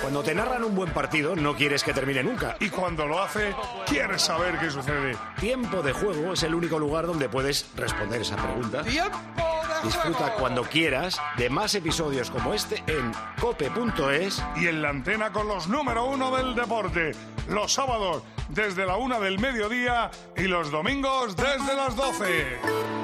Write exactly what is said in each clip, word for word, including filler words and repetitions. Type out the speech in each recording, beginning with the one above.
Cuando te narran un buen partido, no quieres que termine nunca. Y cuando lo hace, quieres saber qué sucede. Tiempo de Juego es el único lugar donde puedes responder esa pregunta. ¡Tiempo de Disfruta juego! cuando quieras de más episodios como este en cope punto es. Y en la antena con los número uno del deporte. Los sábados desde la una del mediodía y los domingos desde las doce.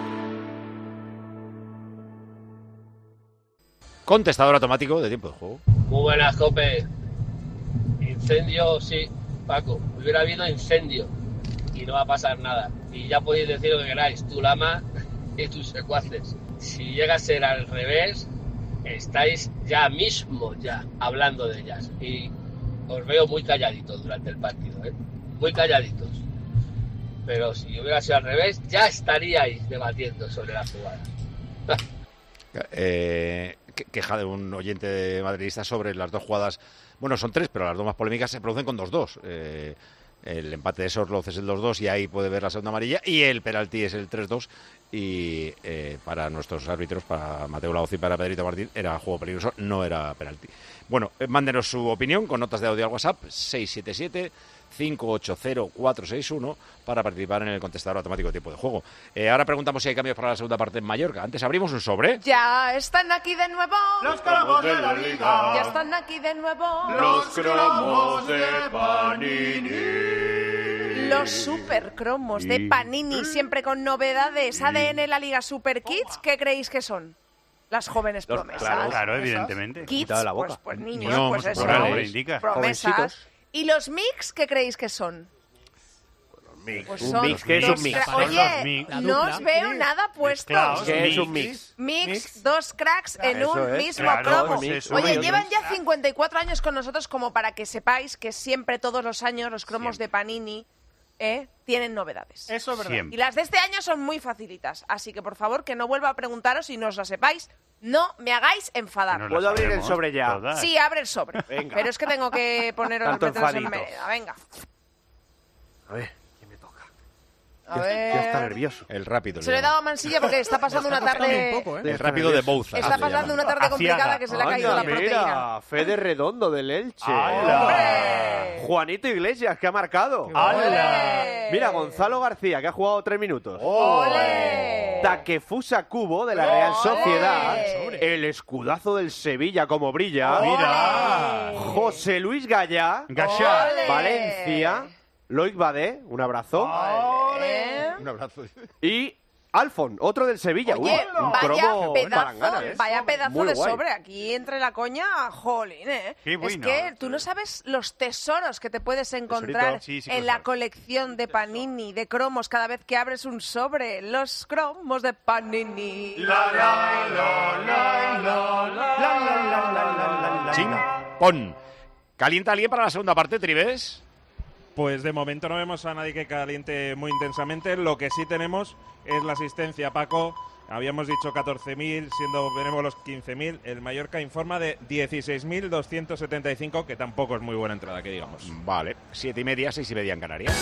Contestador automático de Tiempo de Juego. Muy buenas, Cope. Incendio, sí, Paco. Hubiera habido incendio y no va a pasar nada. Y ya podéis decir lo que queráis, tú Lama y tus secuaces. Si llega a ser al revés, estáis ya mismo ya hablando de ellas. Y os veo muy calladitos durante el partido, ¿eh? Muy calladitos. Pero si hubiera sido al revés, ya estaríais debatiendo sobre la jugada. Eh, queja de un oyente de madridista sobre las dos jugadas. Bueno, son tres, pero las dos más polémicas se producen con dos dos. Eh, el empate de Sorloz es el dos dos y ahí puede ver la segunda amarilla. Y el penalti es el tres dos. Y eh, para nuestros árbitros, para Mateo Laoz y para Pedrito Martín, era juego peligroso, no era penalti. Bueno, eh, mándenos su opinión con notas de audio al WhatsApp seis siete siete, cinco ocho cero, cuatro seis uno para participar en el contestador automático de Tiempo de Juego. Eh, ahora preguntamos si hay cambios para la segunda parte en Mallorca. Antes abrimos un sobre. Ya están aquí de nuevo Los cromos de la liga. Ya están aquí de nuevo Los cromos de Panini. Los super cromos de Panini, siempre con novedades. A D N la Liga Super Kids, ¿qué creéis que son? Las jóvenes Los, promesas. claro, claro, evidentemente. Kids, Quitado la boca. Pues, pues niños, No, pues pues, eso. por algo le indica. Promesas. Jovencitos. ¿Y los mix qué creéis que son? Mix. Pues Un son mix, ¿qué es dos un mix? cra- Son los Oye, mix. La no dupla. os veo nada puestos. Claro, ¿Qué es mix. un mix? Mix, Mix. dos cracks en Eso un es, mismo claro, cromo. pues eso, Oye, uno y llevan otro. ya cincuenta y cuatro años con nosotros como para que sepáis que siempre, todos los años, los cromos de Panini eh, tienen novedades. Eso es verdad. Siempre. Y las de este año son muy facilitas. Así que, por favor, que no vuelva a preguntaros y no os las sepáis. No me hagáis enfadar. No ¿Puedo las abrir el sabemos sobre ya? todas. Sí, abre el sobre. Venga. Pero es que tengo que poneros, Tanto meteros en enfadito. vereda. Venga. A ver, ¿quién me toca? A Ya, ver. ya está nervioso. El rápido. Se lo he dado a Mansilla porque está pasando una tarde... un poco, ¿eh? El rápido de Bouza. Está se pasando llama. una tarde complicada que se le ha caído la Anda, proteína. mira, Fede Redondo del Elche. ¡Hombre! Juanito Iglesias, que ha marcado. ¡Ole! Mira, Gonzalo García, que ha jugado tres minutos. ¡Ole! Takefusa Kubo, de la Real ¡Ole! Sociedad. El escudazo del Sevilla, como brilla. Mira. José Luis Gallá, Gachá. ¡Ole! Valencia. Loic Badé, un abrazo. ¿Eh? Un abrazo. Y Alfon, otro del Sevilla. Oye, Uy, un vaya cromo pedazo, palangana, ¿eh? vaya pedazo Muy de guay. sobre. Aquí entre la coña, jolín, ¿eh? Qué Es bueno. que tú no sabes los tesoros que te puedes encontrar Sí, sí que en lo la sabes. colección de Panini, de cromos, cada vez que abres un sobre. Los cromos de Panini. La, la, la, la, la, la, la, la, la, la. Chin, pon. ¿Calienta alguien para la segunda parte, Tribes? Pues de momento no vemos a nadie que caliente muy intensamente. Lo que sí tenemos es la asistencia, Paco. Habíamos dicho catorce mil, siendo veremos los quince mil. El Mallorca informa de dieciséis mil doscientos setenta y cinco, que tampoco es muy buena entrada, que digamos. Vale, siete y media, seis y media en Canarias.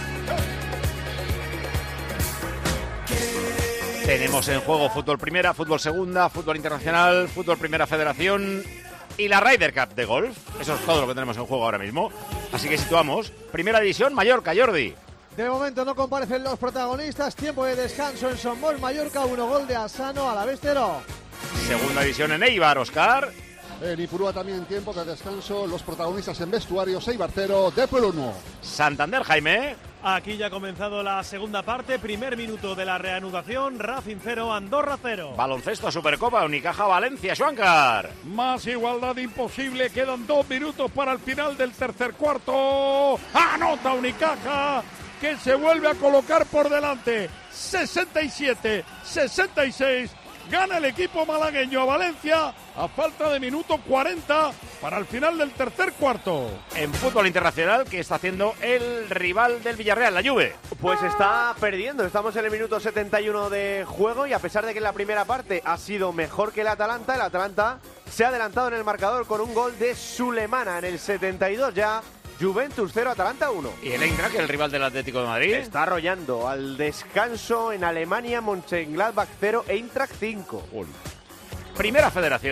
Tenemos en juego fútbol primera, fútbol segunda, fútbol internacional, fútbol primera federación y la Ryder Cup de golf. Eso es todo lo que tenemos en juego ahora mismo. Así que situamos. Primera división, Mallorca, Jordi. De momento no comparecen los protagonistas. Tiempo de descanso en Somos, Mallorca, uno gol de Asano, a la vez cero. Segunda división en Eibar, Oscar. En Ipurúa también tiempo de descanso. Los protagonistas en vestuarios, Eibar cero, Depor uno. Santander, Jaime. Aquí ya ha comenzado la segunda parte, primer minuto de la reanudación, Racing cero, Andorra cero. Baloncesto, Supercopa, Unicaja, Valencia, Xuancar. Más igualdad imposible, quedan dos minutos para el final del tercer cuarto. Anota Unicaja, que se vuelve a colocar por delante. sesenta y siete sesenta y seis. Gana el equipo malagueño a Valencia a falta de minuto cuarenta para el final del tercer cuarto. En fútbol internacional, ¿qué está haciendo el rival del Villarreal, la Juve? Pues está perdiendo, estamos en el minuto setenta y uno de juego y a pesar de que en la primera parte ha sido mejor que el Atalanta, el Atalanta se ha adelantado en el marcador con un gol de Sulemana en el setenta y dos ya. Juventus cero, Atalanta uno. ¿Y el Eintracht, el rival del Atlético de Madrid? Está arrollando al descanso en Alemania, Mönchengladbach cero, Eintracht cinco. Primera Federación.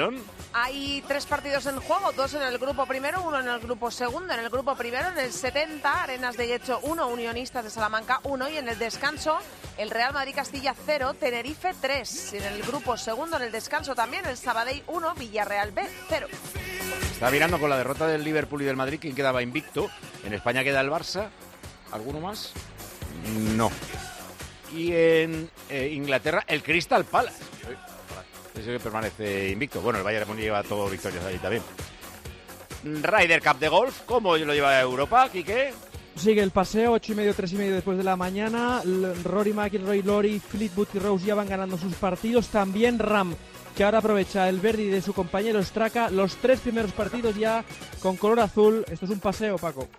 Hay tres partidos en juego, dos en el grupo primero, uno en el grupo segundo. En el grupo primero, en el setenta, Arenas de Guecho uno, Unionistas de Salamanca uno, y en el descanso, el Real Madrid-Castilla cero, Tenerife tres. En el grupo segundo, en el descanso también, el Sabadell uno, Villarreal B cero. Está mirando con la derrota del Liverpool y del Madrid quién quedaba invicto. En España queda el Barça. ¿Alguno más? No. Y en eh, Inglaterra, el Crystal Palace. Ese que permanece invicto. Bueno, el Bayern Múnich lleva todo victorias ahí también. Ryder Cup de golf, ¿cómo lo lleva Europa, Quique? Sigue el paseo, ocho y medio, tres y medio después de la mañana. Rory McIlroy, Lori, Fleetwood y Rose ya van ganando sus partidos. También Ram, que ahora aprovecha el verde de su compañero Straka. Los tres primeros partidos ya con color azul. Esto es un paseo, Paco.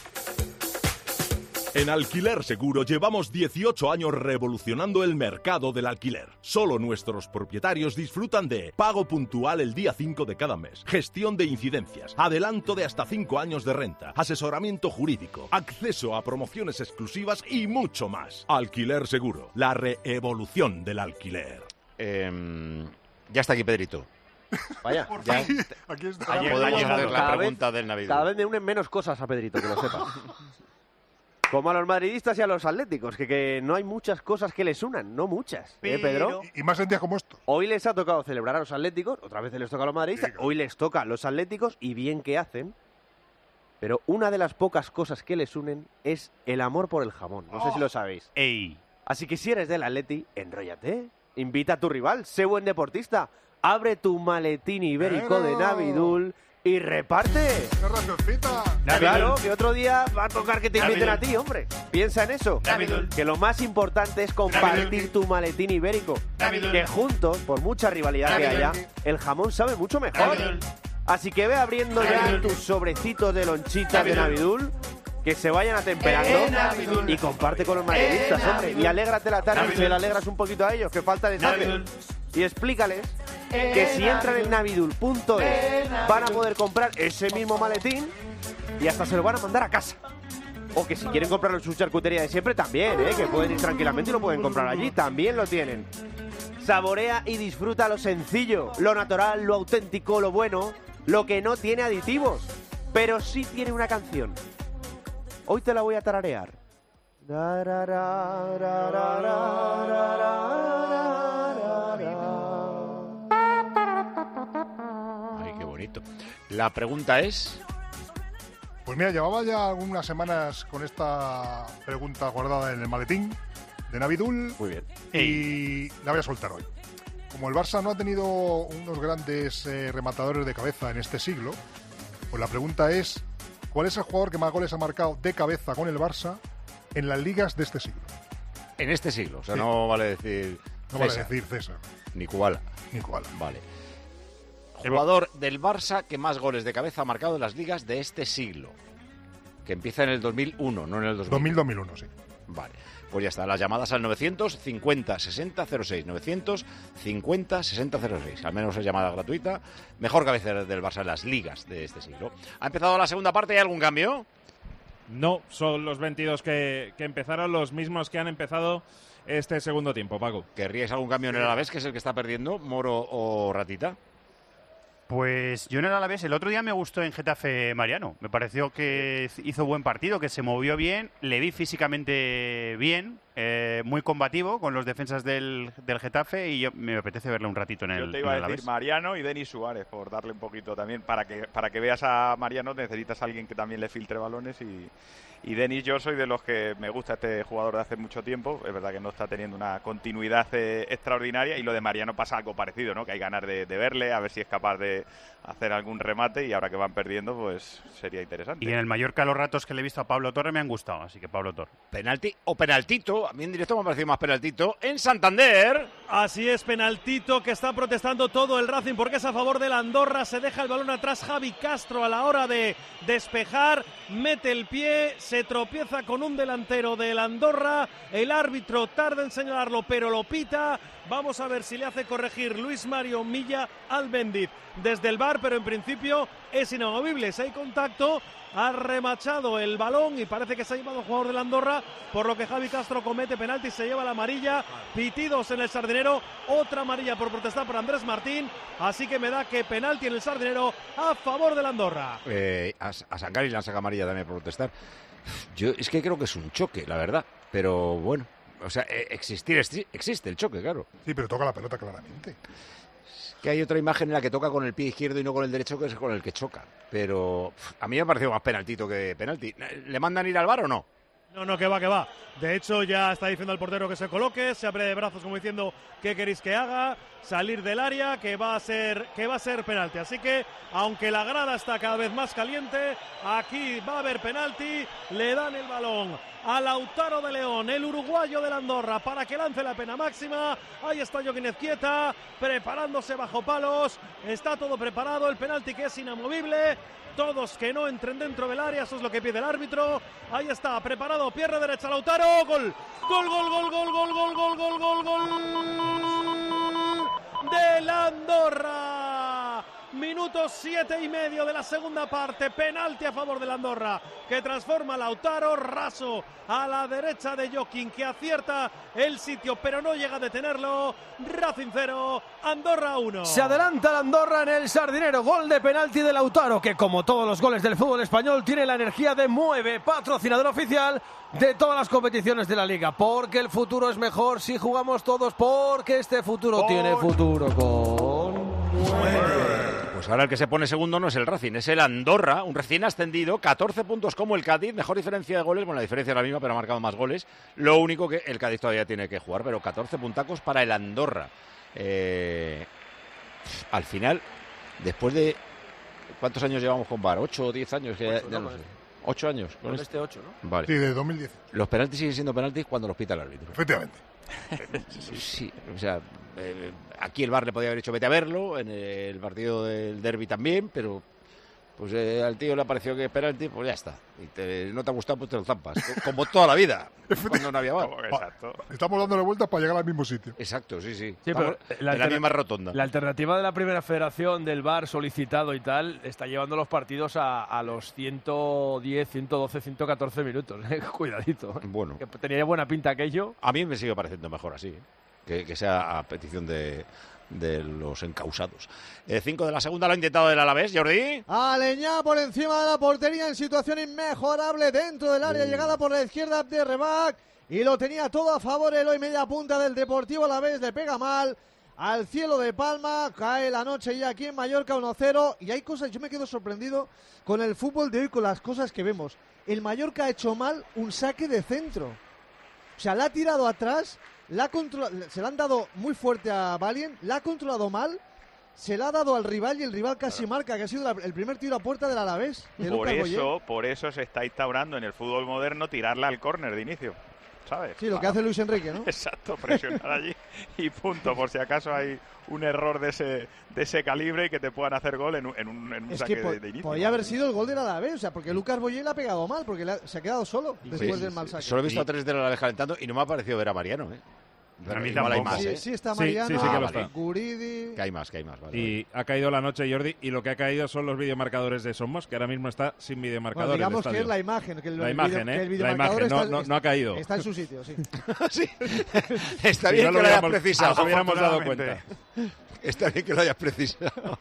En Alquiler Seguro llevamos dieciocho años revolucionando el mercado del alquiler. Solo nuestros propietarios disfrutan de pago puntual el día cinco de cada mes, gestión de incidencias, adelanto de hasta cinco años de renta, asesoramiento jurídico, acceso a promociones exclusivas y mucho más. Alquiler Seguro, la reevolución del alquiler. Eh, ya está aquí Pedrito. Vaya, ya, ya aquí está. Podemos hacer la cada pregunta vez, del Navidad. Cada vez me unen menos cosas a Pedrito, que lo sepas. Como a los madridistas y a los atléticos, que, que no hay muchas cosas que les unan, no muchas, ¿eh, Pedro? Y, y más en días como esto. Hoy les ha tocado celebrar a los atléticos, otra vez les toca a los madridistas, sí, claro. Hoy les toca a los atléticos y bien que hacen, pero una de las pocas cosas que les unen es el amor por el jamón, no oh. sé si lo sabéis. Ey. Así que si eres del Atleti, enróllate, invita a tu rival, sé buen deportista, abre tu maletín ibérico Pero... de Navidul y reparte. ¡Qué racioncita! Claro, que otro día va a tocar que te inviten Navidul. a ti, hombre. Piensa en eso. Navidul. Que lo más importante es compartir Navidul. tu maletín ibérico. Navidul. Que juntos, por mucha rivalidad Navidul. que haya, el jamón sabe mucho mejor. Navidul. Así que ve abriendo Navidul. ya tus sobrecitos de lonchita Navidul. de Navidul, que se vayan atemperando Eh, Navidul. y comparte con los madridistas, Eh, hombre. Navidul. Y alégrate la tarde, Navidul. se le alegras un poquito a ellos, que falta les hace. Navidul. Y explícales que si entran en navidul punto es van a poder comprar ese mismo maletín y hasta se lo van a mandar a casa. O que si quieren comprarlo en su charcutería de siempre también, ¿eh? Que pueden ir tranquilamente y lo pueden comprar allí, también lo tienen. Saborea y disfruta lo sencillo, lo natural, lo auténtico, lo bueno, lo que no tiene aditivos, pero sí tiene una canción. Hoy te la voy a tararear. Ay, qué bonito. La pregunta es... Pues mira, llevaba ya algunas semanas con esta pregunta guardada en el maletín de Navidul. Muy bien. Y la voy a soltar hoy. Como el Barça no ha tenido unos grandes eh, rematadores de cabeza en este siglo, pues la pregunta es, ¿cuál es el jugador que más goles ha marcado de cabeza con el Barça en las ligas de este siglo? En este siglo, o sea, Sí. no vale decir No César, vale decir César, ni Kubala. ni cuál. Vale. Jugador del Barça que más goles de cabeza ha marcado en las ligas de este siglo. Que empieza en el dos mil uno, no en el dos mil. dos mil dos mil uno, sí. Vale. Pues ya está, las llamadas al novecientos cincuenta sesenta cero seis. novecientos cincuenta sesenta cero seis. Al menos es llamada gratuita. Mejor cabecera del Barça en las ligas de este siglo. ¿Ha empezado la segunda parte? ¿Hay algún cambio? No, son los veintidós que, que empezaron, los mismos que han empezado este segundo tiempo, Paco. ¿Querríais algún cambio en el Alavés, que es el que está perdiendo, Moro o Ratita? Pues yo en el Alavés, el otro día me gustó en Getafe Mariano. Me pareció que hizo buen partido, que se movió bien, le vi físicamente bien, eh, muy combativo con los defensas del, del Getafe y yo, me apetece verle un ratito en el, Yo te iba a en el decir Alavés. Mariano y Denis Suárez, por darle un poquito también. Para que, para que veas a Mariano necesitas a alguien que también le filtre balones y... Y Denis, yo soy de los que me gusta este jugador de hace mucho tiempo. Es verdad que no está teniendo una continuidad eh, extraordinaria. Y lo de Mariano pasa algo parecido, ¿no? Que hay ganas de, de verle, a ver si es capaz de hacer algún remate. Y ahora que van perdiendo, pues sería interesante. Y en el Mallorca los ratos que le he visto a Pablo Torre me han gustado, así que Pablo Torre. Penalti o penaltito. A mí en directo me ha parecido más penaltito. En Santander. Así es, penaltito que está protestando todo el Racing porque es a favor del Andorra. Se deja el balón atrás Javi Castro a la hora de despejar. Mete el pie, se tropieza con un delantero del Andorra. El árbitro tarda en señalarlo, pero lo pita. Vamos a ver si le hace corregir Luis Mario Milla al Bendit desde el V A R, pero en principio es inamovible. Si hay contacto, ha remachado el balón y parece que se ha llevado el jugador del Andorra, por lo que Javi Castro comete penalti, se lleva la amarilla. Pitidos en el Sardinero, otra amarilla por protestar por Andrés Martín, así que me da que penalti en el Sardinero a favor del Andorra. Eh, a, a Sangari le han sacado amarilla también por protestar. Yo es que creo que es un choque, la verdad, pero bueno, o sea, existir existe el choque, claro. Sí, pero toca la pelota claramente. Que hay otra imagen en la que toca con el pie izquierdo y no con el derecho, que es con el que choca. Pero a mí me ha parecido más penaltito que penalti. ¿Le mandan ir al V A R o no? No, no, que va, que va. De hecho, ya está diciendo al portero que se coloque, se abre de brazos como diciendo qué queréis que haga, salir del área, que va a ser, que va a ser penalti. Así que, aunque la grada está cada vez más caliente, aquí va a haber penalti, le dan el balón a Lautaro de León, el uruguayo del Andorra, para que lance la pena máxima. Ahí está Joaquín Ezquieta, preparándose bajo palos, está todo preparado, el penalti que es inamovible. Todos que no entren dentro del área, eso es lo que pide el árbitro. Ahí está, preparado, pierna derecha, Lautaro, gol. Gol, gol, gol, gol, gol, gol, gol, gol, gol, gol. Del Andorra. Minuto siete y medio de la segunda parte, penalti a favor del Andorra, que transforma a Lautaro, raso a la derecha de Joaquín, que acierta el sitio, pero no llega a detenerlo. Racing cero, Andorra uno. Se adelanta el Andorra en el Sardinero, gol de penalti de Lautaro, que como todos los goles del fútbol español tiene la energía de Mueve, patrocinador oficial de todas las competiciones de la Liga, porque el futuro es mejor si jugamos todos, porque este futuro Con... tiene futuro con Mueve. Pues ahora el que se pone segundo no es el Racing, es el Andorra, un recién ascendido, catorce puntos como el Cádiz, mejor diferencia de goles, bueno, la diferencia es la misma, pero ha marcado más goles. Lo único que el Cádiz todavía tiene que jugar, pero catorce puntacos para el Andorra. Eh, al final, después de... ¿Cuántos años llevamos con V A R? ¿Ocho o diez años? Que Ocho, ya no, no sé. ¿Ocho años? Con este ocho, ¿no? Vale. Sí, de dos mil diez. Los penaltis siguen siendo penaltis cuando los pita el árbitro. Efectivamente. Sí, sí, o sea, eh, aquí el V A R le podía haber dicho vete a verlo, en el partido del derbi también, pero pues eh, al tío le pareció que es penalti, pues ya está. Y te, no te ha gustado, pues te lo zampas. Como toda la vida, cuando no había V A R. Exacto. Estamos dándole vueltas para llegar al mismo sitio. Exacto, sí, sí. Sí, Estamos pero en la, la alterna- misma rotonda. la alternativa de la primera federación del V A R solicitado y tal está llevando los partidos a, a los ciento diez, ciento doce, ciento catorce minutos. ¿eh? Cuidadito. Bueno, Que tenía buena pinta aquello. a mí me sigue pareciendo mejor así, ¿eh? que, que sea a petición de, de los encausados. Eh, cinco de la segunda lo ha intentado el Alavés, Jordi. Aleñá por encima de la portería en situación inmejorable dentro del área, Uh. llegada por la izquierda de Rebac y lo tenía todo a favor el hoy media punta del Deportivo Alavés, le pega mal al cielo de Palma, cae la noche ya aquí en Mallorca uno cero y hay cosas, yo me quedo sorprendido con el fútbol de hoy, con las cosas que vemos. El Mallorca ha hecho mal un saque de centro, o sea, la ha tirado atrás, la ha controla- se la han dado muy fuerte a Valien, la ha controlado mal. Se la ha dado al rival y el rival casi marca, que ha sido la- el primer tiro a puerta del Alavés. De Por Lucas Boyer. eso, por eso se está instaurando en el fútbol moderno tirarla al córner de inicio, ¿sabes? Sí, lo que Ah, hace Luis Enrique, ¿no? Exacto, presionar allí y punto, por si acaso hay un error de ese de ese calibre y que te puedan hacer gol en un, en un, en un Es saque que po- de, de inicio. podría haber sido el gol del Alavés, o sea, porque Lucas Boyer le ha pegado mal, porque le ha- se ha quedado solo después Sí, del sí, mal sí. saque. Solo he visto a tres del Alavés calentando y no me ha parecido ver a Mariano, ¿eh? A mí Igual hay tampoco. más, Sí, ¿eh? sí está Sí, Mariano, sí, sí que lo vale. está. Guridi. Que hay más, que hay más. Vale, Y ha caído la noche, Jordi, y lo que ha caído son los videomarcadores de Somos, que ahora mismo está sin Bueno, videomarcadores. digamos el que es estadio. la imagen, que el, La el imagen, video- ¿eh? que el La videomarcador imagen, no- está, no- no ha caído. está en su sitio, sí. sí. Está Si bien no que lo hayas hubiéramos- precisado. nos hubiéramos dado afortunadamente. cuenta. Está bien que lo hayas precisado.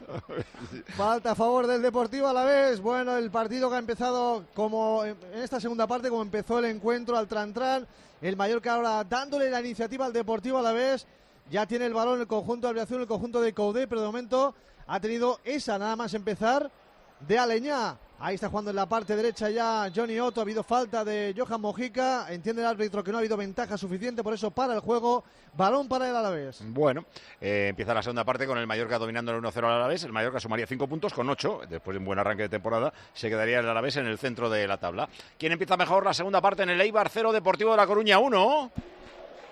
Falta a favor del Deportivo Alavés. Bueno, el partido que ha empezado como en esta segunda parte, como empezó el encuentro al Tran-Tran. El Mallorca ahora dándole la iniciativa al Deportivo Alavés. Ya tiene el balón el conjunto albiazul, el conjunto de Coudet, pero de momento ha tenido esa nada más empezar de Aleñá. Ahí está jugando en la parte derecha ya Johnny Otto. Ha habido falta de Johan Mojica. Entiende el árbitro que no ha habido ventaja suficiente, por eso para el juego. Balón para el Alavés. Bueno, eh, empieza la segunda parte con el Mallorca dominando el uno cero al Alavés. El Mallorca sumaría cinco puntos con ocho. Después de un buen arranque de temporada, se quedaría el Alavés en el centro de la tabla. ¿Quién empieza mejor la segunda parte en el Eibar cero, Deportivo de La Coruña uno?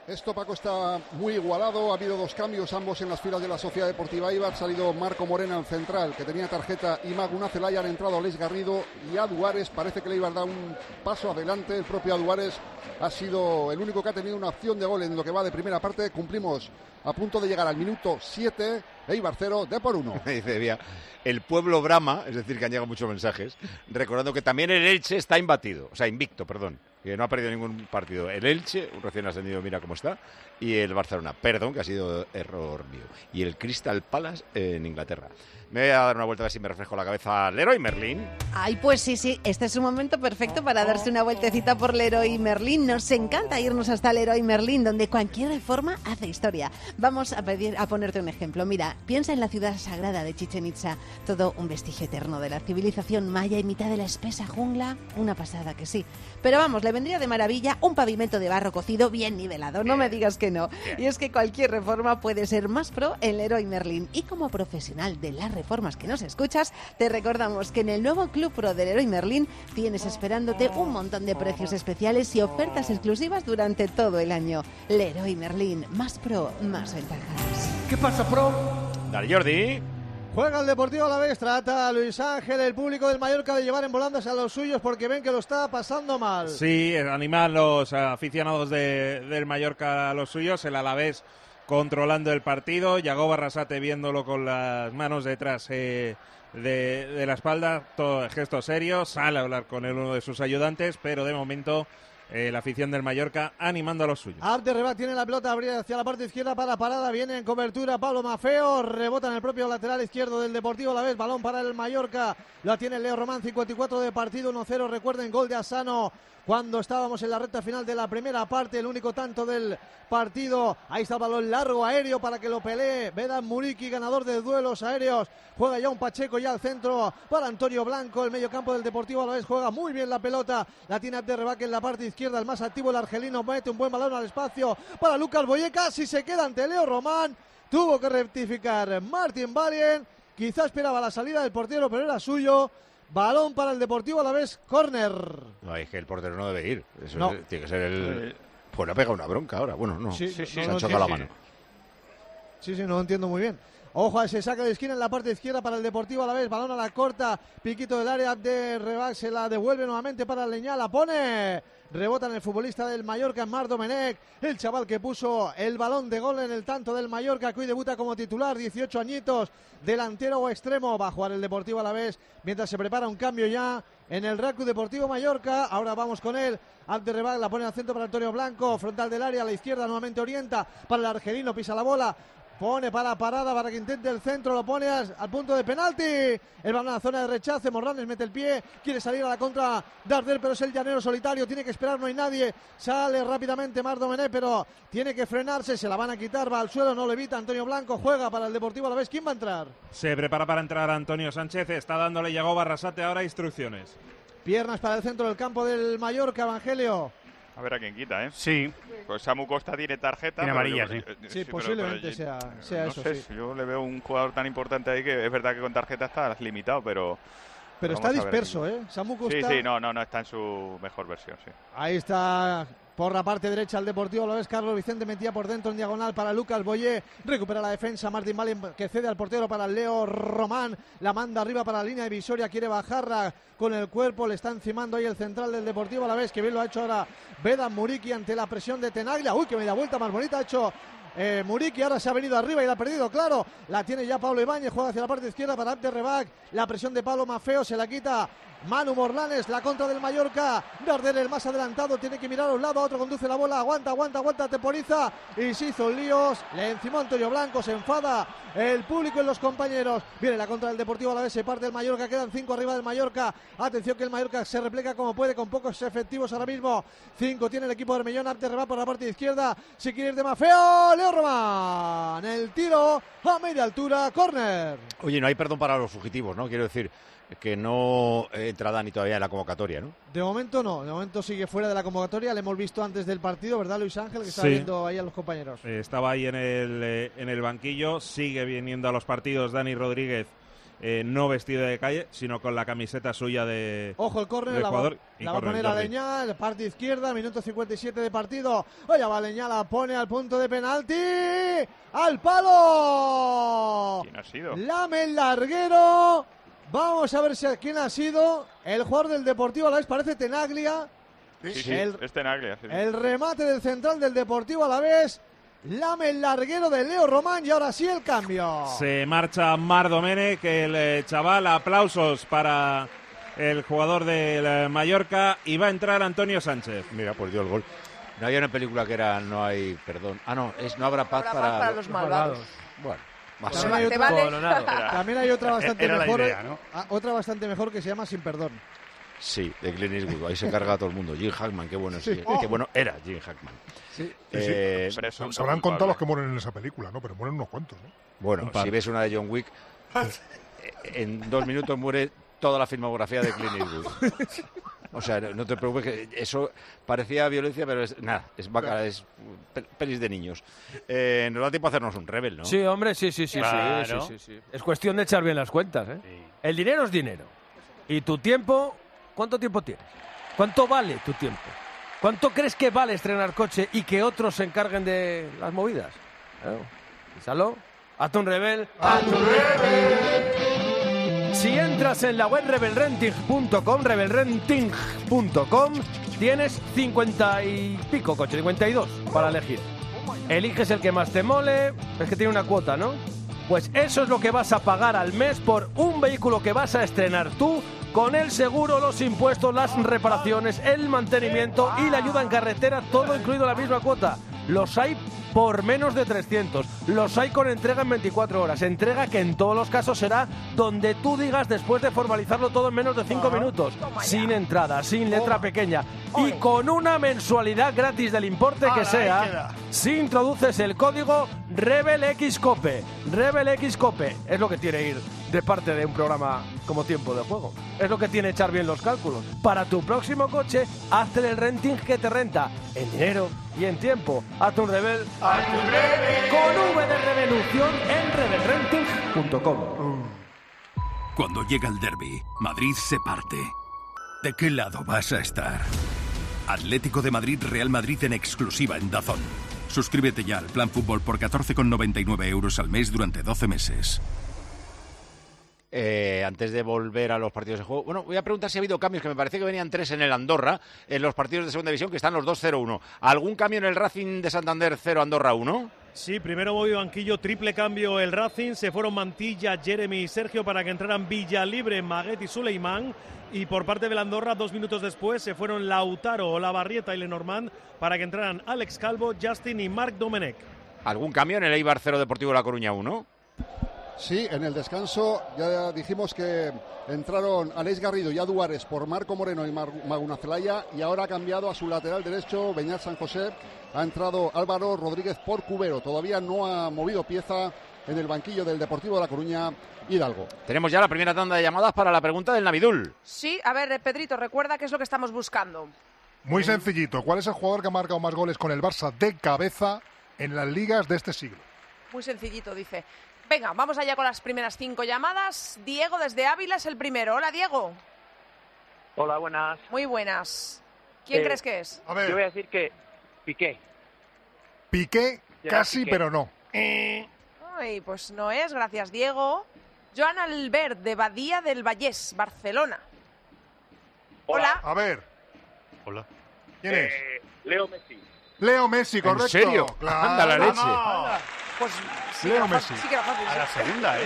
Esto, Paco, está muy igualado. Ha habido dos cambios, ambos en las filas de la Sociedad Deportiva Eibar. Ha salido Marco Morena al central, que tenía tarjeta, y Maguna Celaya. Han entrado Alex Garrido y Aduares. Parece que le Eibar da un paso adelante. El propio Aduares ha sido el único que ha tenido una opción de gol en lo que va de primera parte. Cumplimos a punto de llegar al minuto siete. Eibar cero, Depor uno. Dice Vía, el pueblo brama, es decir, que han llegado muchos mensajes, recordando que también el Elche está imbatido, o sea, invicto, perdón, que no ha perdido ningún partido. El Elche, un recién ascendido, mira cómo está, y el Barcelona, perdón, que ha sido error mío, y el Crystal Palace en Inglaterra. Me voy a dar una vuelta a ver si me refresco la cabeza. Leroy Merlin. Ay, pues sí, sí, este es un momento perfecto para darse una vueltecita por Leroy Merlin. Nos encanta irnos hasta Leroy Merlin, donde cualquier reforma hace historia. Vamos a, pedir, a ponerte un ejemplo. Mira, piensa en la ciudad sagrada de Chichén Itzá, todo un vestigio eterno de la civilización maya en mitad de la espesa jungla. Una pasada que sí. Pero vamos, le vendría de maravilla un pavimento de barro cocido bien nivelado, no me digas que no. Y es que cualquier reforma puede ser más pro en Leroy Merlin. Y como profesional de la reformas que nos escuchas, te recordamos que en el nuevo Club Pro de Leroy Merlin tienes esperándote un montón de precios especiales y ofertas exclusivas durante todo el año. Leroy Merlin, más pro, más ventajas. ¿Qué pasa, pro? Dale, Jordi. Juega el Deportivo Alavés, trata a Luis Ángel, el público del Mallorca, de llevar en volandas a los suyos porque ven que lo está pasando mal. Sí, animan los aficionados de, del Mallorca a los suyos, el Alavés controlando el partido, Yagoba Arrasate viéndolo con las manos detrás eh, de, de la espalda, todo gesto serio, sale a hablar con él uno de sus ayudantes, pero de momento eh, la afición del Mallorca animando a los suyos. Abderrabak tiene la pelota, abrir hacia la parte izquierda para parada, viene en cobertura Pablo Maffeo, rebota en el propio lateral izquierdo del Deportivo Alavés, balón para el Mallorca, la tiene Leo Román, cincuenta y cuatro de partido, uno cero, recuerden, gol de Asano cuando estábamos en la recta final de la primera parte, el único tanto del partido. Ahí está el balón largo aéreo para que lo pelee Vedan Muriqui, ganador de duelos aéreos. Juega ya un Pacheco ya al centro para Antonio Blanco, el mediocampo del Deportivo Alavés, juega muy bien la pelota, la tiene Abderrabak en la parte izquierda, el más activo, el argelino, mete un buen balón al espacio para Lucas Boyé, casi se queda ante Leo Román, tuvo que rectificar Martín Valien, quizá esperaba la salida del portero pero era suyo. Balón para el Deportivo Alavés, córner. No, es que el portero no debe ir. Eso no. es, tiene que ser el... Pues le ha pegado una bronca ahora. Bueno, no. Sí, sí, sí, se no, ha chocado no, la mano. Sí, sí, no lo entiendo muy bien. Ojo a ese saque de esquina en la parte izquierda para el Deportivo Alavés. Balón a la corta, piquito del área de Rebac, se la devuelve nuevamente para Leñá, la pone. Rebota en el futbolista del Mallorca, Mar Domenech, el chaval que puso el balón de gol en el tanto del Mallorca, que hoy debuta como titular, dieciocho añitos, delantero o extremo. Va a jugar el Deportivo Alavés mientras se prepara un cambio ya en el R A C U Deportivo Mallorca. Ahora vamos con él. Abderrabak la pone al centro para Antonio Blanco, frontal del área, a la izquierda nuevamente orienta para el argelino, pisa la bola. Pone para parada para que intente el centro, lo pone al, al punto de penalti. El balón a la zona de rechace, Morlanes mete el pie, quiere salir a la contra Darder, pero es el llanero solitario, tiene que esperar, no hay nadie. Sale rápidamente Mar Domenech, pero tiene que frenarse, se la van a quitar, va al suelo, no lo evita. Antonio Blanco juega para el Deportivo Alavés. ¿Quién va a entrar? Se prepara para entrar Antonio Sánchez, está dándole Yagoba Arrasate ahora instrucciones. Piernas para el centro del campo del Mallorca, Evangelio. A ver a quién quita, ¿eh? Sí. Pues Samu Costa tiene tarjeta. Tiene amarilla, yo, sí. Eh, Sí, sí, posiblemente pero, pero, sea, sea no eso, sé, sí. Yo le veo un jugador tan importante ahí que es verdad que con tarjeta está limitado, pero... Pero está disperso, ¿eh? Samu Costa. Sí, sí, no, no, no está en su mejor versión, sí. Ahí está por la parte derecha el Deportivo Alavés. Carlos Vicente metía por dentro en diagonal para Lucas Boyé. Recupera la defensa Martín Valien, que cede al portero para Leo Román. La manda arriba para la línea divisoria. Quiere bajarla con el cuerpo. Le está encimando ahí el central del Deportivo Alavés, que bien lo ha hecho ahora Vedan Muriqui ante la presión de Tenaglia. Uy, que media vuelta más bonita ha hecho Eh, Muriqui. Ahora se ha venido arriba y la ha perdido, claro. La tiene ya Pablo Ibáñez, juega hacia la parte izquierda para Abderrabak. La presión de Pablo Maffeo, se la quita Manu Morlanes, la contra del Mallorca. Darder, el más adelantado, tiene que mirar a un lado, a otro conduce la bola, aguanta, aguanta, aguanta, temporiza y se hizo líos. Le encimó Antonio Blanco, se enfada el público y los compañeros. Viene la contra del Deportivo Alavés, se parte el Mallorca, quedan cinco arriba del Mallorca. Atención que el Mallorca se replega como puede, con pocos efectivos ahora mismo. Cinco tiene el equipo de Hermellón. Abderrabak por la parte izquierda, si quiere ir de Maffeo. Leo Román, el tiro a media altura, córner. Oye, no hay perdón para los fugitivos, ¿no? Quiero decir que no entra Dani todavía en la convocatoria, ¿no? De momento no, de momento sigue fuera de la convocatoria. Le hemos visto antes del partido, ¿verdad, Luis Ángel? Que está Sí. viendo ahí a los compañeros. Eh, estaba ahí en el, eh, en el banquillo, sigue viniendo a los partidos Dani Rodríguez eh, no vestido de calle, sino con la camiseta suya de Ojo, el córner del la, jugador. va, Y la va a córner, poner a Jordi. Aleñá, parte izquierda, minuto cincuenta y siete de partido. Oye, Aleñá la pone al punto de penalti. ¡Al palo! ¿Quién ha sido? Lame el larguero. Vamos a ver si quién ha sido. El jugador del Deportivo Alavés parece Tenaglia. Sí, sí, el, es Tenaglia. Sí, sí. el remate del central del Deportivo Alavés. Lame el larguero de Leo Román y ahora sí el cambio. Se marcha Mar Domènech, el eh, chaval. Aplausos para el jugador del eh, Mallorca. Y va a entrar Antonio Sánchez. Mira, pues dio el gol. No había una película que era No hay perdón. Ah, no, es No habrá paz, Habrá paz para, para los malvados. Bueno, más También o hay, menos. otra, también hay otra bastante Era la mejor, idea, ¿no? ah, otra bastante mejor que se llama Sin Perdón. Sí, de Clint Eastwood. Ahí se carga a todo el mundo. Jim Hackman, qué bueno, sí. Sí. Qué bueno era Jim Hackman. Sí. Sí, sí. Eh, se, se habrán contado los que mueren en esa película, ¿no? Pero mueren unos cuantos, ¿no? Bueno, Un par. si ves una de John Wick, en dos minutos muere toda la filmografía de Clint Eastwood. O sea, no te preocupes, que eso parecía violencia, pero es nada, es bacala, es pe- pelis de niños. Eh, nos da tiempo a hacernos un rebel, ¿no? Sí, hombre, sí, sí, sí, Claro. sí, sí, sí, sí. Es cuestión de echar bien las cuentas, ¿eh? El dinero es dinero. Y tu tiempo, ¿cuánto tiempo tienes? ¿Cuánto vale tu tiempo? ¿Cuánto crees que vale estrenar coche y que otros se encarguen de las movidas? Claro. Piénsalo. Hazte un rebel. Si entras en la web rebel renting punto com, rebel renting punto com, tienes cincuenta y pico coches, cincuenta y dos para elegir. Eliges el que más te mole, es que tiene una cuota, ¿no? Pues eso es lo que vas a pagar al mes por un vehículo que vas a estrenar tú, con el seguro, los impuestos, las reparaciones, el mantenimiento y la ayuda en carretera, todo incluido en la misma cuota. Los hay por menos de trescientos. Los hay con entrega en veinticuatro horas. Entrega que en todos los casos será donde tú digas después de formalizarlo todo en menos de cinco minutos. Sin entrada, sin letra pequeña y con una mensualidad gratis del importe que sea, si introduces el código RebelXCope. RebelXCope es lo que tiene ir de parte de un programa como Tiempo de Juego. Es lo que tiene echar bien los cálculos. Para tu próximo coche, hazte el renting que te renta en dinero y en tiempo. Hazte un rebel con V de revolución en rebel renting punto com. Cuando llega el derbi, Madrid se parte. ¿De qué lado vas a estar? Atlético de Madrid, Real Madrid en exclusiva en DAZN. Suscríbete ya al Plan Fútbol por catorce con noventa y nueve euros al mes durante doce meses. Eh, antes de volver a los partidos de juego, bueno, voy a preguntar si ha habido cambios, que me parece que venían tres en el Andorra, en los partidos de segunda división, que están los dos cero uno. ¿Algún cambio en el Racing de Santander cero, Andorra uno? Sí, primero Bobby Banquillo, triple cambio el Racing, se fueron Mantilla, Jeremy y Sergio para que entraran Villalibre, Maguet y Suleimán, y por parte del Andorra, dos minutos después, se fueron Lautaro, Olavarrieta y Lenormand para que entraran Alex Calvo, Justin y Marc Domenech. ¿Algún cambio en el Eibar cero, Deportivo La Coruña uno? Sí, en el descanso ya dijimos que entraron Aleix Garrido y Aduares por Marco Moreno y Mar Maguna Celaya, y ahora ha cambiado a su lateral derecho Beñat San José. Ha entrado Álvaro Rodríguez por Cubero. Todavía no ha movido pieza en el banquillo del Deportivo de La Coruña, Hidalgo. Tenemos ya la primera tanda de llamadas para la pregunta del Navidul. Sí, a ver, Pedrito, recuerda qué es lo que estamos buscando. Muy sencillito. ¿Cuál es el jugador que ha marcado más goles con el Barça de cabeza en las ligas de este siglo? Muy sencillito, dice. Venga, vamos allá con las primeras cinco llamadas. Diego desde Ávila es el primero. Hola, Diego. Hola, buenas. Muy buenas. ¿Quién Eh, crees que es? A ver. Yo voy a decir que Piqué. Piqué, Gerard casi, Piqué. pero no. Ay, pues no es, gracias, Diego. Joan Albert de Badía del Vallés, Barcelona. Hola. A ver. Hola. ¿Quién es? Eh, Leo Messi. Leo Messi, correcto. ¿En serio? Claro. Anda la leche. Pues sí, Leo que era Messi. fácil, sí que era fácil. A la sí. segunda, ¿eh?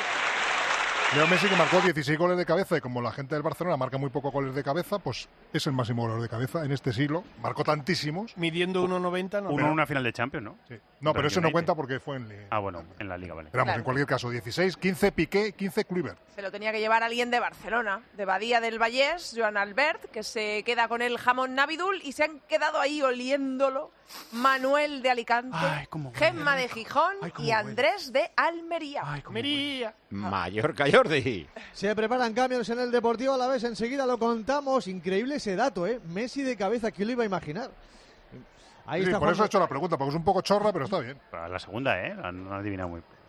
Leo Messi, que marcó dieciséis goles de cabeza, y como la gente del Barcelona marca muy pocos goles de cabeza, pues es el máximo goleador de cabeza en este siglo. Marcó tantísimos. Midiendo uno noventa, no. Uno en una final de Champions, ¿no? Sí. No, pero eso no United. cuenta porque fue en Liga. Ah, bueno, en la Liga, vale. Pero vamos, Claro. en cualquier caso, dieciséis, quince Piqué, quince Kluivert. Se lo tenía que llevar alguien de Barcelona, de Badía del Vallés, Joan Albert, que se queda con el jamón Navidul y se han quedado ahí oliéndolo Manuel de Alicante, Ay, cómo huele. Gemma de Gijón Ay, cómo y Andrés de Almería. Mería. Mallorca, Jordi. Se preparan cambios en el Deportivo Alavés, enseguida lo contamos. Increíble ese dato, ¿eh? Messi de cabeza, ¿quién lo iba a imaginar? Ahí Sí, está por eso Juan- he hecho la pregunta, porque es un poco chorra, pero está bien. A la segunda, ¿eh? La- No ha adivinado muy.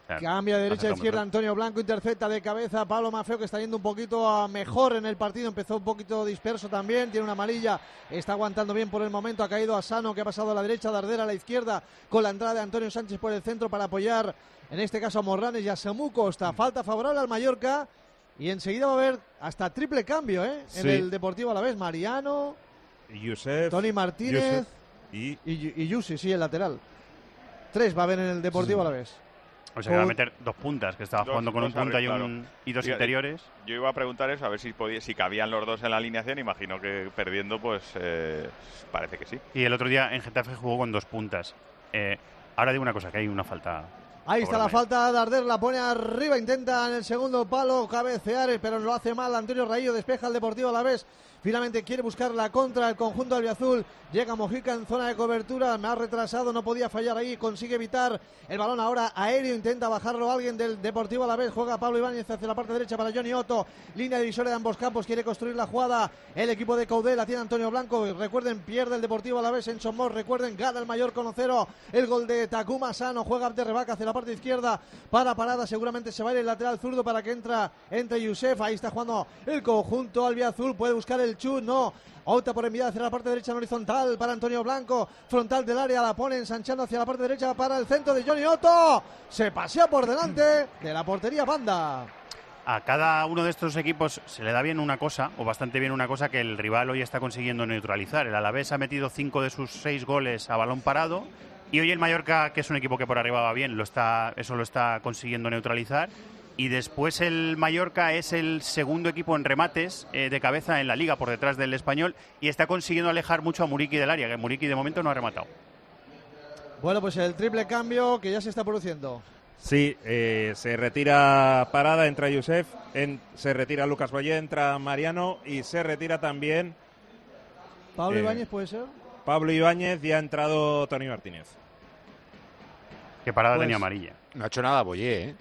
O sea, Cambia de derecha a acertamos, izquierda ¿no? Antonio Blanco, intercepta de cabeza Pablo Maffeo, que está yendo un poquito a mejor en el partido, empezó un poquito disperso también, tiene una amarilla, está aguantando bien por el momento, ha caído a Sano, que ha pasado a la derecha, Dardera a la izquierda, con la entrada de Antonio Sánchez por el centro para apoyar, en este caso a Morranes y a Samu Costa. Falta favorable al Mallorca y enseguida va a haber hasta triple cambio ¿eh? en Sí. el Deportivo Alavés. Mariano, Yusef, Tony Martínez Yusef y... y, y Yusi, sí, el lateral. Tres va a haber en el Deportivo Sí. Alavés. O sea, que va a meter dos puntas, que estaba Dos- jugando con un dos punta y, arriba, un, claro. y dos Yo- interiores. Yo iba a preguntar eso, a ver si podía, si cabían los dos en la alineación. Imagino que perdiendo, pues eh, parece que sí. Y el otro día en Getafe jugó con dos puntas. Eh, ahora digo una cosa, que hay una falta. Ahí está la falta, Darder la pone arriba, intenta en el segundo palo cabecear, pero lo hace mal. Antonio Raillo despeja el Deportivo Alavés. Finalmente quiere buscar la contra el conjunto albiazul. Llega Mojica en zona de cobertura, me ha retrasado, no podía fallar ahí, consigue evitar el balón ahora aéreo, intenta bajarlo alguien del Deportivo Alavés, juega Pablo Ibáñez hacia la parte derecha para Johnny Otto, línea divisoria de ambos campos, quiere construir la jugada el equipo de Caudel, la tiene Antonio Blanco, recuerden, pierde el Deportivo Alavés en Somos, recuerden, gana el Mallorca uno cero, el gol de Takuma Sano, juega de Rebaca hacia la parte izquierda para Parada, seguramente se va a ir el lateral zurdo para que entra entre Yusef, ahí está jugando el conjunto albiazul, puede buscar el chut, no, opta por enviar hacia la parte derecha en horizontal para Antonio Blanco, frontal del área, la pone ensanchando hacia la parte derecha para el centro de Johnny Otto, se pasea por delante de la portería Banda. A cada uno de estos equipos se le da bien una cosa, o bastante bien una cosa, que el rival hoy está consiguiendo neutralizar. El Alavés ha metido cinco de sus seis goles a balón parado, y hoy el Mallorca, que es un equipo que por arriba va bien, lo está, eso lo está consiguiendo neutralizar. Y después el Mallorca es el segundo equipo en remates eh, de cabeza en la Liga, por detrás del Español, y está consiguiendo alejar mucho a Muriqui del área, que Muriqui de momento no ha rematado. Bueno, pues el triple cambio que ya se está produciendo. Sí, eh, se retira Parada, entra Yusef, en, se retira Lucas Boyé, entra Mariano y se retira también Pablo eh, Ibáñez, ¿puede ser? Pablo Ibáñez, y ha entrado Tony Martínez. Que Parada Pues, tenía amarilla. No ha hecho nada Boyé, ¿eh?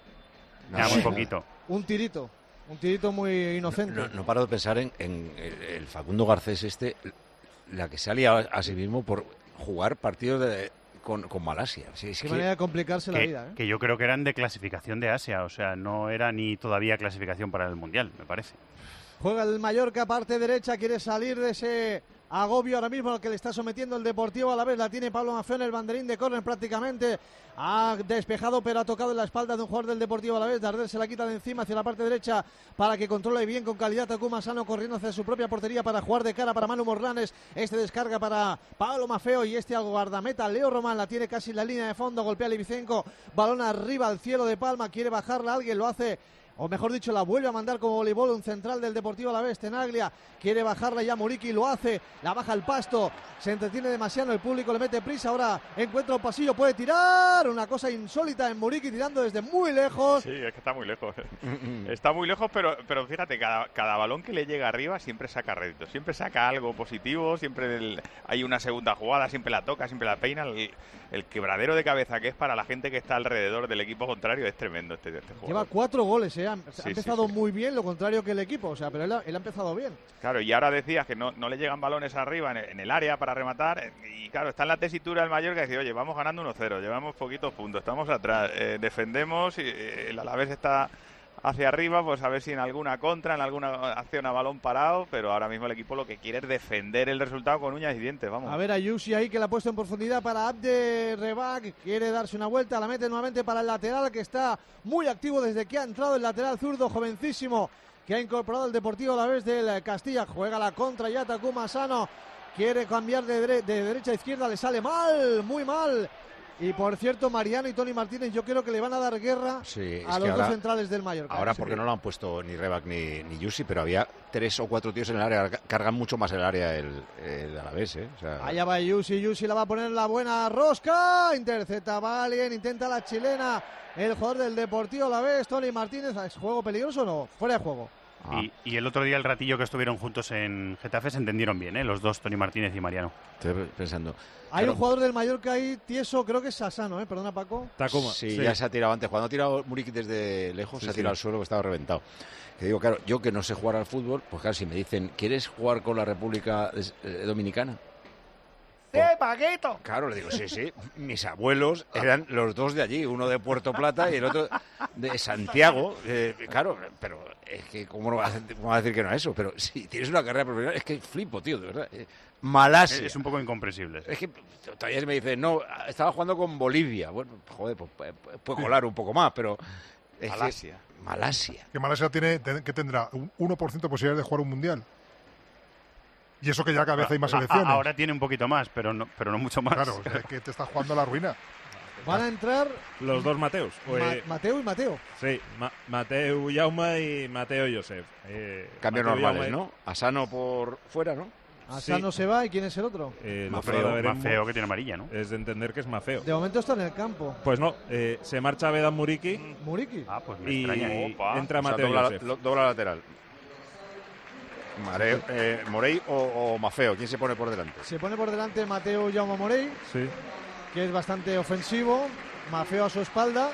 No, Ya, ha muy hecho poquito. Un tirito, un tirito muy inocente. No, no paro de pensar en, en el, el Facundo Garcés este, la que se ha liado a sí mismo por jugar partidos de, con, con Malasia. Sí, es Qué que- manera de complicarse la Que, vida, ¿eh? que yo creo que eran de clasificación de Asia, o sea, no era ni todavía clasificación para el Mundial, me parece. Juega el Mallorca, parte derecha, quiere salir de ese agobio ahora mismo al que le está sometiendo el Deportivo Alavés. La tiene Pablo Maffeo en el banderín de córner prácticamente. Ha despejado, pero ha tocado en la espalda de un jugador del Deportivo Alavés. Darder se la quita de encima hacia la parte derecha para que controle bien con calidad Takuma Sano, corriendo hacia su propia portería para jugar de cara para Manu Morlanes. Este descarga para Pablo Maffeo y este al guardameta Leo Román. La tiene casi en la línea de fondo, golpea a Livicenco. Balón arriba al cielo de Palma, quiere bajarla alguien, lo hace. O mejor dicho, la vuelve a mandar como voleibol un central del Deportivo Alavés, Tenaglia, quiere bajarla ya Muriqui, lo hace, la baja al pasto, se entretiene demasiado, el público le mete prisa, ahora encuentra un pasillo, puede tirar, una cosa insólita en Muriqui tirando desde muy lejos. Sí, es que está muy lejos. Está muy lejos, pero, pero fíjate, cada, cada balón que le llega arriba siempre saca rédito, siempre saca algo positivo, siempre el- hay una segunda jugada, siempre la toca, siempre la peina. El, el quebradero de cabeza que es para la gente que está alrededor del equipo contrario es tremendo este, este jugador. Lleva cuatro goles, ¿eh? ha, ha sí, empezado muy bien, lo contrario que el equipo, o sea, pero él ha, él ha empezado bien. Claro, y ahora decías que no, no le llegan balones arriba en el, en el área para rematar. eh, Y claro, está en la tesitura del Mallorca que dice, oye, vamos ganando uno cero, llevamos poquitos puntos, estamos atrás, eh, defendemos, y eh, el Alavés está hacia arriba, pues a ver si en alguna contra, en alguna acción a balón parado, pero ahora mismo el equipo lo que quiere es defender el resultado con uñas y dientes, vamos. A ver a Yusi ahí que la ha puesto en profundidad para Abde Rebac, quiere darse una vuelta, la mete nuevamente para el lateral que está muy activo desde que ha entrado el lateral zurdo, jovencísimo, que ha incorporado el Deportivo Alavés del Castilla, juega la contra ya Takuma Sano, quiere cambiar de, dere- de derecha a izquierda, le sale mal, muy mal. Y por cierto, Mariano y Tony Martínez yo creo que le van a dar guerra Sí, es a que los ahora- dos centrales del Mallorca. Ahora Sí. porque no lo han puesto ni Rebac ni, ni Yusi, pero había tres o cuatro tíos en el área, cargan mucho más el área el, el Alavés, ¿eh? O sea, Allá va Yusi, Yusi la va a poner en la buena rosca, intercepta Valien, intenta la chilena, el jugador del Deportivo Alavés, Tony Martínez. ¿Es juego peligroso o no? Fuera de juego. Y, y el otro día, el ratillo que estuvieron juntos en Getafe, se entendieron bien, ¿eh? Los dos, Tony Martínez y Mariano. Estoy pensando. Hay Claro, un jugador del Mallorca ahí tieso, creo que es Sassano, ¿eh? Perdona, Paco. Sí, ya se ha tirado antes. Cuando ha tirado Muriqui desde lejos, Sí, se ha sí. tirado al suelo que estaba reventado. Que digo, claro, yo que no sé jugar al fútbol, pues claro, si me dicen, ¿quieres jugar con la República eh, Dominicana? ¡Sí, Paquito! Claro, le digo, sí, sí. Mis abuelos eran los dos de allí, uno de Puerto Plata y el otro de Santiago. Eh, claro, pero es que, ¿cómo no vas a, cómo vas a decir que no es eso? Pero si tienes una carrera profesional, es que flipo, tío, de verdad. Eh, Malasia. Es un poco incomprensible. Es que todavía me dice, no, estaba jugando con Bolivia. Bueno, joder, pues puede colar un poco más, pero... Es Malasia. Que, Malasia. Que Malasia tiene, que tendrá un uno por ciento de posibilidades de jugar un mundial. Y eso que ya cada vez hay más selecciones. Ahora tiene un poquito más, pero no, pero no mucho más. Claro, es que te está jugando la ruina. Van a entrar los dos Mateus. Ma Eh, Mateo y Mateo. Sí, Ma Mateu Jaume y Mateo Josep. Eh, Cambios Mateu normales, Jaume, ¿no? Asano por fuera, ¿no? Asano Sí. se va, ¿y quién es el otro? Eh, lo Mafeo, puedo ver en- Mafeo, que tiene amarilla, ¿no? Es de entender que es Mafeo. De momento está en el campo. Pues no, eh, se marcha Vedan Muriqui. Muriqui. Ah, pues me y extraña. entra O sea, Mateo dobla, Josep. lo- dobla lateral. Mareo, eh, Morey o, o Mafeo, ¿quién se pone por delante? Se pone por delante Mateo Jaume Morey, Sí. que es bastante ofensivo. Mafeo a su espalda.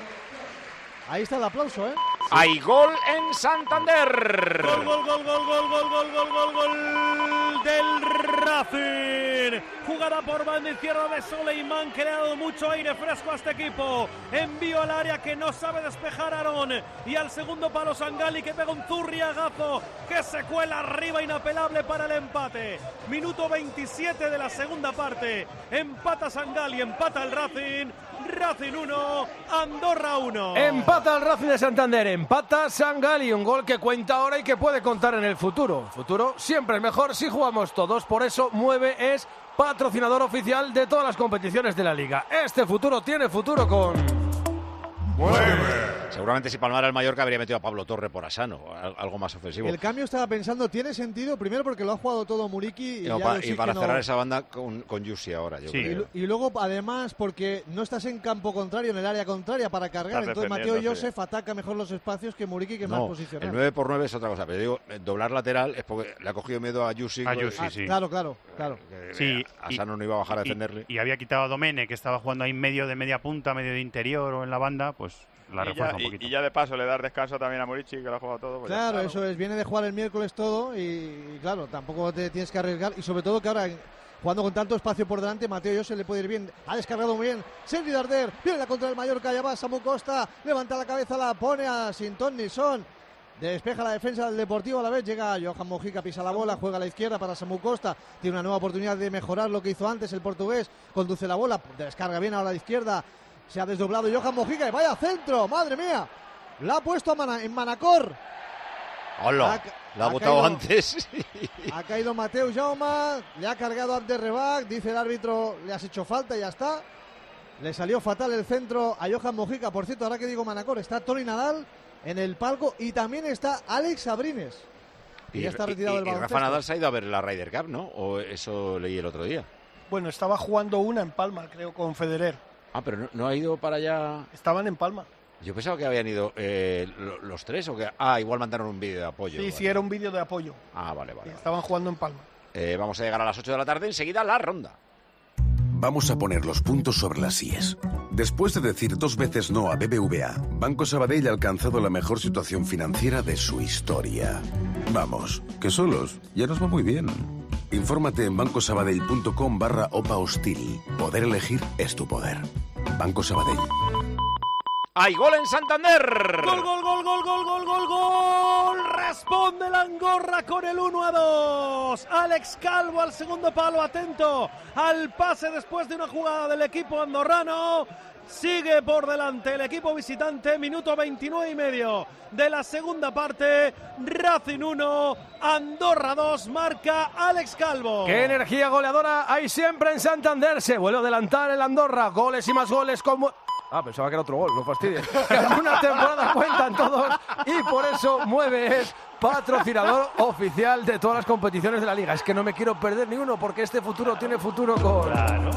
Ahí está el aplauso, ¿eh? ¡Hay gol en Santander! Gol, gol, gol, gol, gol, gol, gol, gol, gol, gol del Racing. Jugada por banda izquierda de Soleiman, creado mucho aire fresco a este equipo. Envío al área que no sabe despejar Aarón. Y al segundo palo Sangali, que pega un zurriagazo que se cuela arriba, inapelable para el empate. Minuto veintisiete de la segunda parte. Empata Sangali, empata el Racing. Racing uno, Andorra uno. Empata el Racing de Santander, empata Sangali, un gol que cuenta ahora y que puede contar en el futuro. El futuro siempre es mejor si jugamos todos, por eso Mueve es patrocinador oficial de todas las competiciones de la Liga. Este futuro tiene futuro con... Seguramente si palmara el Mallorca habría metido a Pablo Torre por Asano, al- algo más ofensivo. El cambio estaba pensando, tiene sentido, primero porque lo ha jugado todo Muriqui. Y, Y, no, ya pa- el y para oxígeno- cerrar esa banda con, con Yusi ahora, yo Y, creo. lu- y luego, además, porque no estás en campo contrario, en el área contraria para cargar. Estás Entonces, Mateo defendiendo, Josef ataca mejor los espacios que Muriqui, que es No, más posicional. el nueve por nueve es otra cosa, pero digo, eh, doblar lateral es porque le ha cogido miedo a Yusi. A Yusi, Ah, sí. Claro, claro, claro. Sí, Asano no iba a bajar a y- defenderle. Y, había quitado a Domene, que estaba jugando ahí medio de media punta, medio de interior o en la banda, pues la Y ya, refuerza un y- poquito. y ya de paso le das descanso también a Muriqui, que lo ha jugado todo. pues ya Claro, está. eso es. Viene de jugar el miércoles todo y, y claro, tampoco te tienes que arriesgar. Y sobre todo que ahora, jugando con tanto espacio por delante, Mateo José le puede ir bien. Ha descargado muy bien. Sergi Darder, viene la contra del Mallorca, ya va Samu Costa, levanta la cabeza, la pone a Sinton Nilsson. Despeja la defensa del Deportivo a la vez, llega Johan Mojica, pisa la bola, juega a la izquierda para Samu Costa, tiene una nueva oportunidad de mejorar lo que hizo antes el portugués, conduce la bola, descarga bien ahora a la izquierda, se ha desdoblado Johan Mojica y vaya centro, madre mía, la ha puesto a Mana- en Manacor. ¡Hola! Ha ca- La ha ha votado caído- antes. Ha caído Mateu Jaume, le ha cargado Abderrebac, dice el árbitro, le has hecho falta y ya está. Le salió fatal el centro a Johan Mojica. Por cierto, ahora que digo Manacor, está Toni Nadal en el palco y también está Alex Abrines. Y, ya está retirado y- del y baloncesto. Rafa Nadal se ha ido a ver la Ryder Cup, ¿no? O eso leí el otro día. Bueno, estaba jugando una en Palma, creo, con Federer. Ah, pero no, no ha ido para allá. Estaban en Palma. Yo pensaba que habían ido eh, lo- los tres o que. Ah, igual mandaron un vídeo de apoyo. Sí, vale. sí, era un vídeo de apoyo. Ah, vale, vale. Estaban jugando en Palma. Eh, vamos a llegar a las ocho de la tarde, enseguida la ronda. Vamos a poner los puntos sobre las íes. Después de decir dos veces no a B B V A, Banco Sabadell ha alcanzado la mejor situación financiera de su historia. Vamos, que solos ya nos va muy bien. Infórmate en bancosabadell.com barra OPA hostil. Poder elegir es tu poder. Banco Sabadell. ¡Hay gol en Santander! Gol, gol, gol, gol, gol, gol, gol, gol. Responde la Angorra con el uno a dos. Alex Calvo al segundo palo, atento al pase después de una jugada del equipo andorrano. Sigue por delante el equipo visitante, minuto veintinueve y medio de la segunda parte. Racing uno, Andorra dos, marca Alex Calvo. ¡Qué energía goleadora hay siempre en Santander! Se vuelve a adelantar el Andorra. Goles y más goles como... Ah, pensaba que era otro gol, no fastidies. En una temporada cuentan todos y por eso Mueve es patrocinador oficial de todas las competiciones de la Liga. Es que no me quiero perder ni uno porque este futuro tiene futuro con... Claro.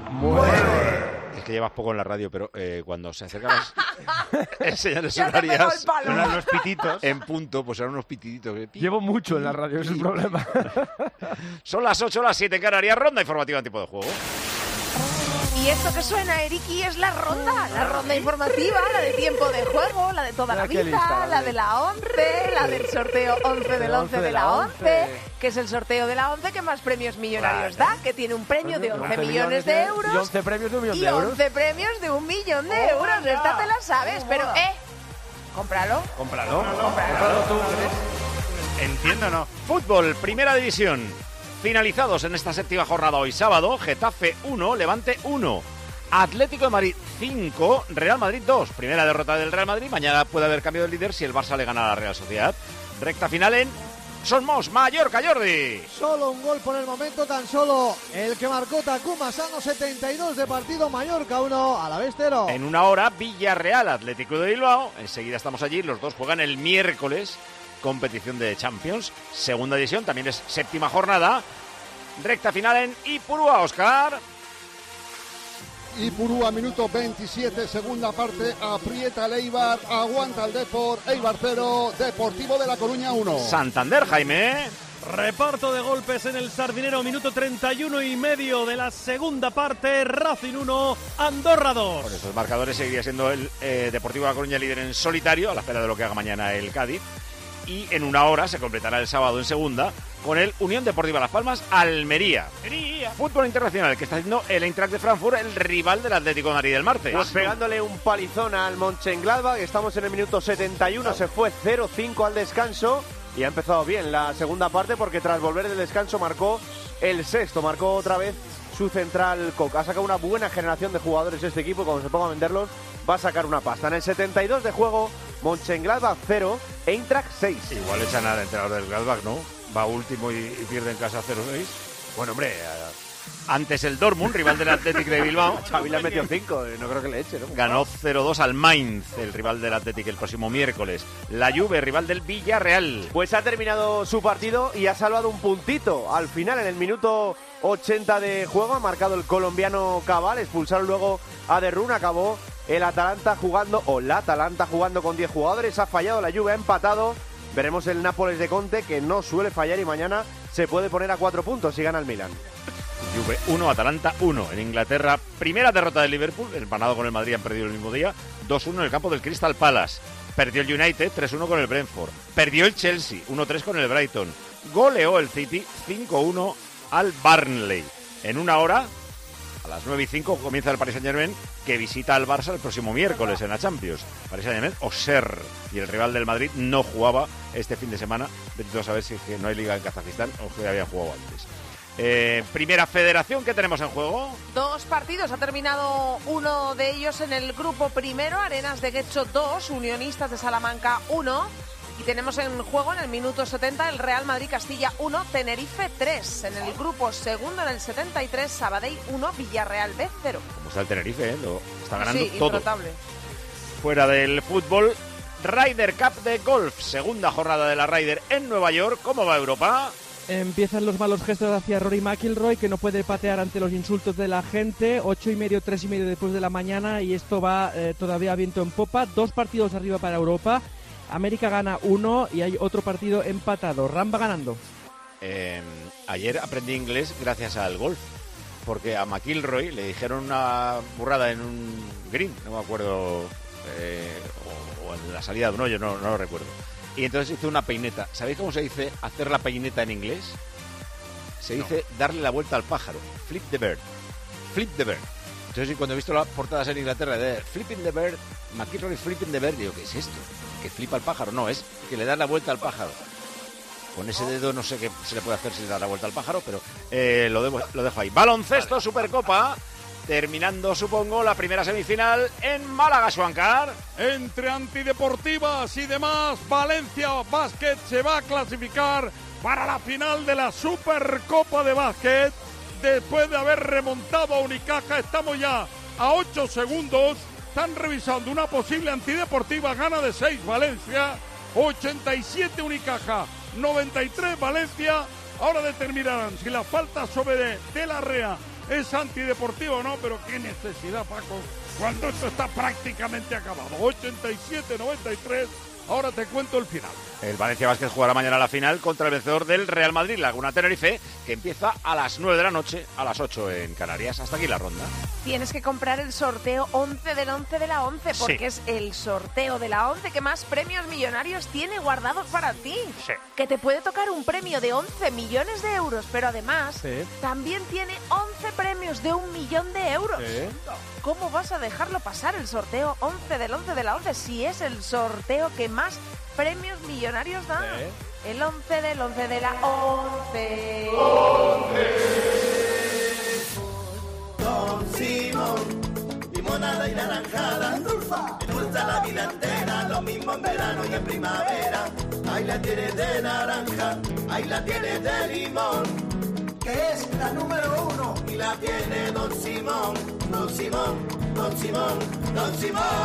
Mueve. Es que llevas poco en la radio, pero eh, cuando se acercan las señales Ya te pegó el horarias, palo. eran los pititos en punto, pues eran unos pitiditos. eh, pi- Llevo mucho en la radio, ese es el problema. Son las ocho, las siete en Canarias, ronda informativa en tipo de juego. Y esto que suena, Eriki, es la ronda, la ronda informativa, la de tiempo de juego, la de toda la vida, lista, la de la once, la del sorteo once del once de la once, que es el sorteo de la once que más premios millonarios da, que tiene un premio de once millones de euros. Y once premios de un millón y de euros. once premios de un millón de euros. Esta te la sabes, pero eh, cómpralo. Cómpralo. Cómpralo tú. Entiendo, ¿no? Fútbol, primera división. Finalizados en esta séptima jornada hoy sábado, Getafe uno, Levante uno, Atlético de Madrid cinco, Real Madrid dos. Primera derrota del Real Madrid, mañana puede haber cambio de líder si el Barça le gana a la Real Sociedad. Recta final en Somos Mallorca, Jordi. Solo un gol por el momento, tan solo el que marcó Takuma Sano, setenta y dos de partido, Mallorca uno, Alavés cero. En una hora, Villarreal, Atlético de Bilbao. Enseguida estamos allí, los dos juegan el miércoles. Competición de Champions, segunda división, también es séptima jornada, recta final en Ipurúa, Óscar. Ipurúa, minuto veintisiete, segunda parte, aprieta el Eibar, aguanta el Depor, Eibar cero, Deportivo de La Coruña uno. Santander, Jaime. Reparto de golpes en el Sardinero, minuto treinta y uno y medio de la segunda parte, Racing uno, Andorra dos. Por esos marcadores seguiría siendo el eh, Deportivo de La Coruña líder en solitario, a la espera de lo que haga mañana el Cádiz. Y en una hora se completará el sábado en segunda con el Unión Deportiva Las Palmas Almería. Almería. Fútbol internacional, que está haciendo el Eintracht de Frankfurt, el rival del Atlético de Madrid del martes. Pues pegándole un palizón al Mönchengladbach, estamos en el minuto setenta y uno, se fue cero cinco al descanso y ha empezado bien la segunda parte porque tras volver del descanso marcó el sexto, marcó otra vez su central Coca. Ha sacado una buena generación de jugadores este equipo y cuando se ponga a venderlos va a sacar una pasta. En el setenta y dos de juego, Mönchengladbach cero, Eintracht seis. Igual echan al entrenador del Gladbach, ¿no? Va último y, y pierde en casa cero seis. Bueno, hombre, antes el Dortmund, rival del Athletic de Bilbao. Xavi le ha metido cinco, no creo que le eche, ¿no? Ganó cero dos al Mainz, el rival del Athletic, el próximo miércoles. La Juve, rival del Villarreal. Pues ha terminado su partido y ha salvado un puntito. Al final, en el minuto ochenta de juego, ha marcado el colombiano Cabal, expulsaron luego a De Run, acabó el Atalanta jugando, o la Atalanta jugando con diez jugadores, ha fallado la Juve, ha empatado. Veremos el Nápoles de Conte, que no suele fallar y mañana se puede poner a cuatro puntos si gana el Milan. Juve uno, Atalanta uno. En Inglaterra, primera derrota del Liverpool, empanado con el Madrid, han perdido el mismo día, dos uno en el campo del Crystal Palace. Perdió el United, tres uno con el Brentford. Perdió el Chelsea, uno tres con el Brighton. Goleó el City, cinco uno al Burnley. En una hora, a las nueve y cinco, comienza el Paris Saint-Germain, que visita al Barça el próximo miércoles en la Champions. Paris Saint-Germain o Ser. Y el rival del Madrid no jugaba este fin de semana. Vete a saber si es que no hay liga en Kazajistán o que había jugado antes. Eh, primera federación, ¿qué tenemos en juego? Dos partidos, ha terminado uno de ellos en el grupo primero, Arenas de Guecho dos, Unionistas de Salamanca uno. Y tenemos en juego en el minuto setenta el Real Madrid Castilla uno, Tenerife tres. En el grupo segundo en el setenta y tres, Sabadell uno, Villarreal B cero. Como está el Tenerife, ¿eh? Lo está ganando sí, todo. Introtable. Fuera del fútbol, Ryder Cup de golf, segunda jornada de la Ryder en Nueva York. ¿Cómo va Europa? Empiezan los malos gestos hacia Rory McIlroy, que no puede patear ante los insultos de la gente. Ocho y medio, tres y medio después de la mañana, y esto va eh, todavía viento en popa. Dos partidos arriba para Europa. América gana uno y hay otro partido empatado. Ram va ganando. Eh, ayer aprendí inglés gracias al golf, porque a McIlroy le dijeron una burrada en un green, no me acuerdo, eh, o, o en la salida de un hoyo, no, no lo recuerdo. Y entonces hizo una peineta. ¿Sabéis cómo se dice hacer la peineta en inglés? Se dice no. darle la vuelta al pájaro. Flip the bird. Flip the bird. Entonces, cuando he visto las portadas en Inglaterra de Flipping the Bird, McIlroy Flipping the Bird, digo, ¿qué es esto? Que flipa al pájaro. No, es que le da la vuelta al pájaro. Con ese dedo no sé qué se le puede hacer si le da la vuelta al pájaro, pero eh, lo, dejo, lo dejo ahí. Baloncesto, Supercopa. Terminando, supongo, la primera semifinal en Málaga, Suancar. Entre antideportivas y demás, Valencia Básquet se va a clasificar para la final de la Supercopa de Básquet. Después de haber remontado a Unicaja, estamos ya a ocho segundos. Están revisando una posible antideportiva, gana de seis Valencia, ochenta y siete Unicaja, noventa y tres Valencia. Ahora determinarán si la falta sobre de, de la Rea es antideportivo o no, pero qué necesidad, Paco, cuando esto está prácticamente acabado. ochenta y siete noventa y tres, Ahora te cuento el final. El Valencia Basket jugará mañana la final contra el vencedor del Real Madrid, Laguna Tenerife, que empieza a las nueve de la noche, a las ocho en Canarias. Hasta aquí la ronda. Tienes que comprar el sorteo once del once de la once, porque Sí. es el sorteo de la once que más premios millonarios tiene guardados para ti. Sí. Que te puede tocar un premio de once millones de euros, pero además Sí. también tiene once premios de un millón de euros. Sí. ¿Cómo vas a dejarlo pasar el sorteo once del once de la once si es el sorteo que más premios millonarios da? Sí. El once del once de la once. Don Simón, limonada y naranjada, me gusta la vida entera, lo mismo en verano y en primavera. Ahí la tienes de naranja, ahí la tienes de limón, que es la número uno y la tiene Don Simón, Don Simón, Don Simón, Don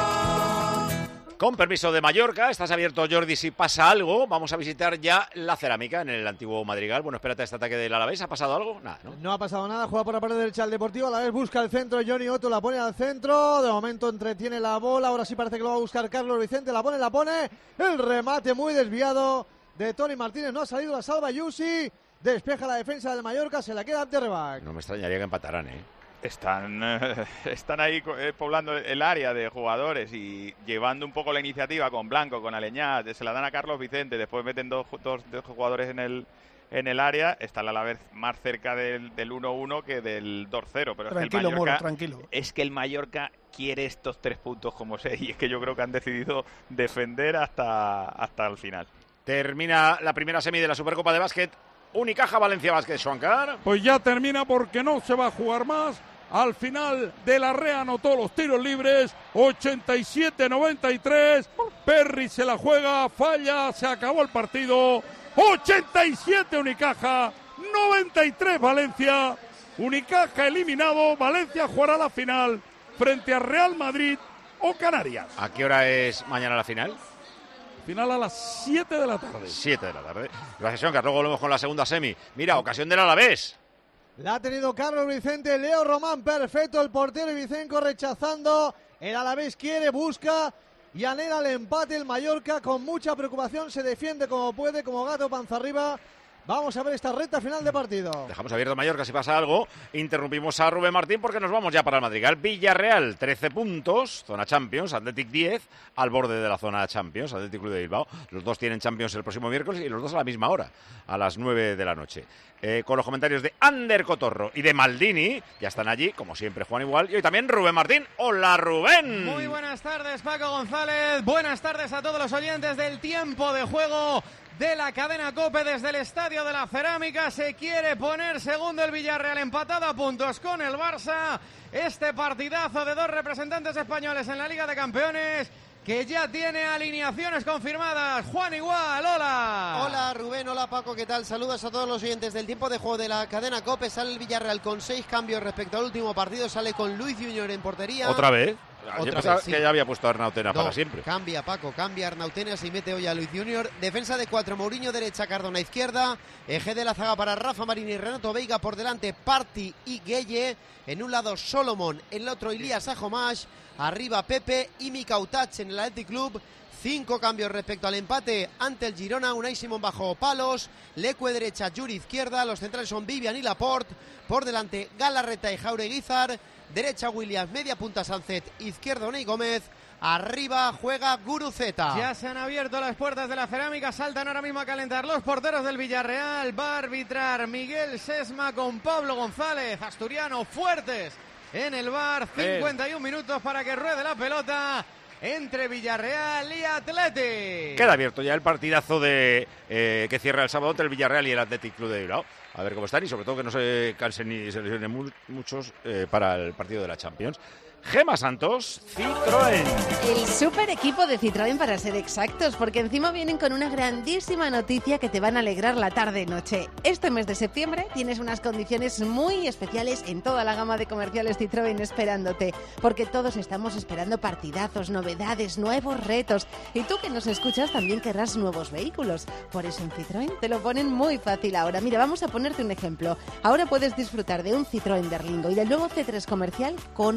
Simón. Con permiso de Mallorca, estás abierto, Jordi, si pasa algo. Vamos a visitar ya la cerámica en el antiguo Madrigal. Bueno, espérate a este ataque del Alavés. ¿Ha pasado algo? Nada, ¿no? No ha pasado nada, juega por la parte derecha el Deportivo, a la vez busca el centro, Johnny Otto la pone al centro, de momento entretiene la bola, ahora sí parece que lo va a buscar Carlos Vicente, la pone, la pone, el remate muy desviado de Tony Martínez, no ha salido, la salva Yusi, despeja la defensa del Mallorca, se la queda ante Rebac. No me extrañaría que empataran, ¿eh? Están, eh, están ahí eh, poblando el área de jugadores y llevando un poco la iniciativa con Blanco, con Aleñá, se la dan a Carlos Vicente, después meten dos, dos, dos jugadores en el en el área, están a la vez más cerca del, del uno uno que del dos cero, pero Tranquilo, es que el Mallorca, Moro, tranquilo. es que el Mallorca quiere estos tres puntos como sea, y es que yo creo que han decidido defender hasta, hasta el final. Termina la primera semi de la Supercopa de Básquet. Unicaja Valencia Básquet, Schwankar. Pues ya termina porque no se va a jugar más. Al final de la Rea anotó los tiros libres, ochenta y siete noventa y tres. Perry se la juega, falla, se acabó el partido. ochenta y siete Unicaja, noventa y tres Valencia. Unicaja eliminado, Valencia jugará la final frente a Real Madrid o Canarias. ¿A qué hora es mañana la final? Final a las siete de la tarde. siete de la tarde. Gracias, Schwankar. Luego volvemos con la segunda semi. Mira, ocasión del Alavés. La ha tenido Carlos Vicente, Leo Román, perfecto, el portero y Vicenco rechazando, el Alavés quiere, busca y anhela el empate, el Mallorca con mucha preocupación se defiende como puede, como gato panza arriba. Vamos a ver esta recta final de partido. Dejamos abierto Mallorca si pasa algo. Interrumpimos a Rubén Martín porque nos vamos ya para el Madrigal. Villarreal, trece puntos, zona Champions. Athletic, diez, al borde de la zona Champions. Athletic Club de Bilbao. Los dos tienen Champions el próximo miércoles y los dos a la misma hora, a las nueve de la noche. Eh, con los comentarios de Ander Cotorro y de Maldini. Ya están allí, como siempre, Juan Igual. Y hoy también Rubén Martín. ¡Hola, Rubén! Muy buenas tardes, Paco González. Buenas tardes a todos los oyentes del tiempo de juego de la cadena COPE desde el Estadio de la Cerámica. Se quiere poner segundo el Villarreal, empatado a puntos con el Barça. Este partidazo de dos representantes españoles en la Liga de Campeones, que ya tiene alineaciones confirmadas. Juan Igual, hola. Hola Rubén, hola Paco, ¿qué tal? Saludos a todos los oyentes del tiempo de juego de la cadena COPE. Sale el Villarreal con seis cambios respecto al último partido. Sale con Luis Junior en portería. ¿Otra vez? Yo Otra pensaba vez, sí. que ya había puesto a Arnautena No, para siempre. Cambia Paco, cambia Arnautenas y mete hoy a Luis Junior. Defensa de cuatro, Mourinho derecha, Cardona izquierda. Eje de la zaga para Rafa Marín y Renato Veiga, por delante Parti y Gueye. En un lado Solomon, en el otro Ilías Ajomash. Arriba Pepe y Mikautach en el Athletic Club. Cinco cambios respecto al empate ante el Girona. Unai Simón bajo palos, Lecue derecha, Yuri izquierda. Los centrales son Vivian y Laporte. Por delante Galarreta y Jaureguizar. Derecha Williams, media punta Sánchez, izquierda Unai Gómez. Arriba juega Guruceta. Ya se han abierto las puertas de la Cerámica. Saltan ahora mismo a calentar los porteros del Villarreal. Va a arbitrar Miguel Sesma con Pablo González, asturiano, fuertes en el V A R. cincuenta y uno minutos para que ruede la pelota entre Villarreal y Athletic. Queda abierto ya el partidazo de eh, que cierra el sábado entre el Villarreal y el Athletic Club de Bilbao. A ver cómo están y sobre todo que no se cansen ni se lesionen mu muchos eh, para el partido de la Champions. Gema Santos, Citroën. El super equipo de Citroën, para ser exactos, porque encima vienen con una grandísima noticia que te van a alegrar la tarde-noche. Este mes de septiembre tienes unas condiciones muy especiales en toda la gama de comerciales Citroën esperándote, porque todos estamos esperando partidazos, novedades, nuevos retos. Y tú que nos escuchas también querrás nuevos vehículos. Por eso en Citroën te lo ponen muy fácil ahora. Mira, vamos a ponerte un ejemplo. Ahora puedes disfrutar de un Citroën Berlingo y del nuevo C tres comercial con renting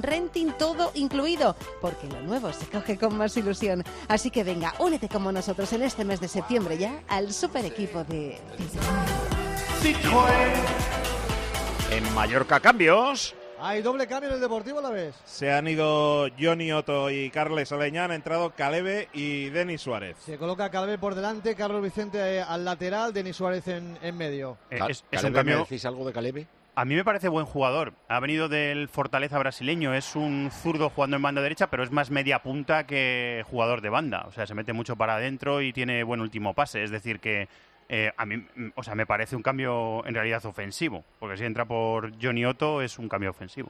con todo incluido, porque lo nuevo se coge con más ilusión. Así que venga, únete como nosotros en este mes de septiembre ya al super equipo de Citroën. En Mallorca, cambios. Hay doble cambio en el Deportivo a la vez. Se han ido Johnny Otto y Carles Aleñá, han entrado Calebe y Denis Suárez. Se coloca Calebe por delante, Carlos Vicente eh, al lateral, Denis Suárez en, en medio. Eh, es, es Calebe, un cambio. ¿me decís algo de Calebe? A mí me parece buen jugador. Ha venido del Fortaleza brasileño. Es un zurdo jugando en banda derecha, pero es más media punta que jugador de banda. O sea, se mete mucho para adentro y tiene buen último pase. Es decir, que eh, a mí, o sea, me parece un cambio en realidad ofensivo. Porque si entra por Johnny Otto es un cambio ofensivo.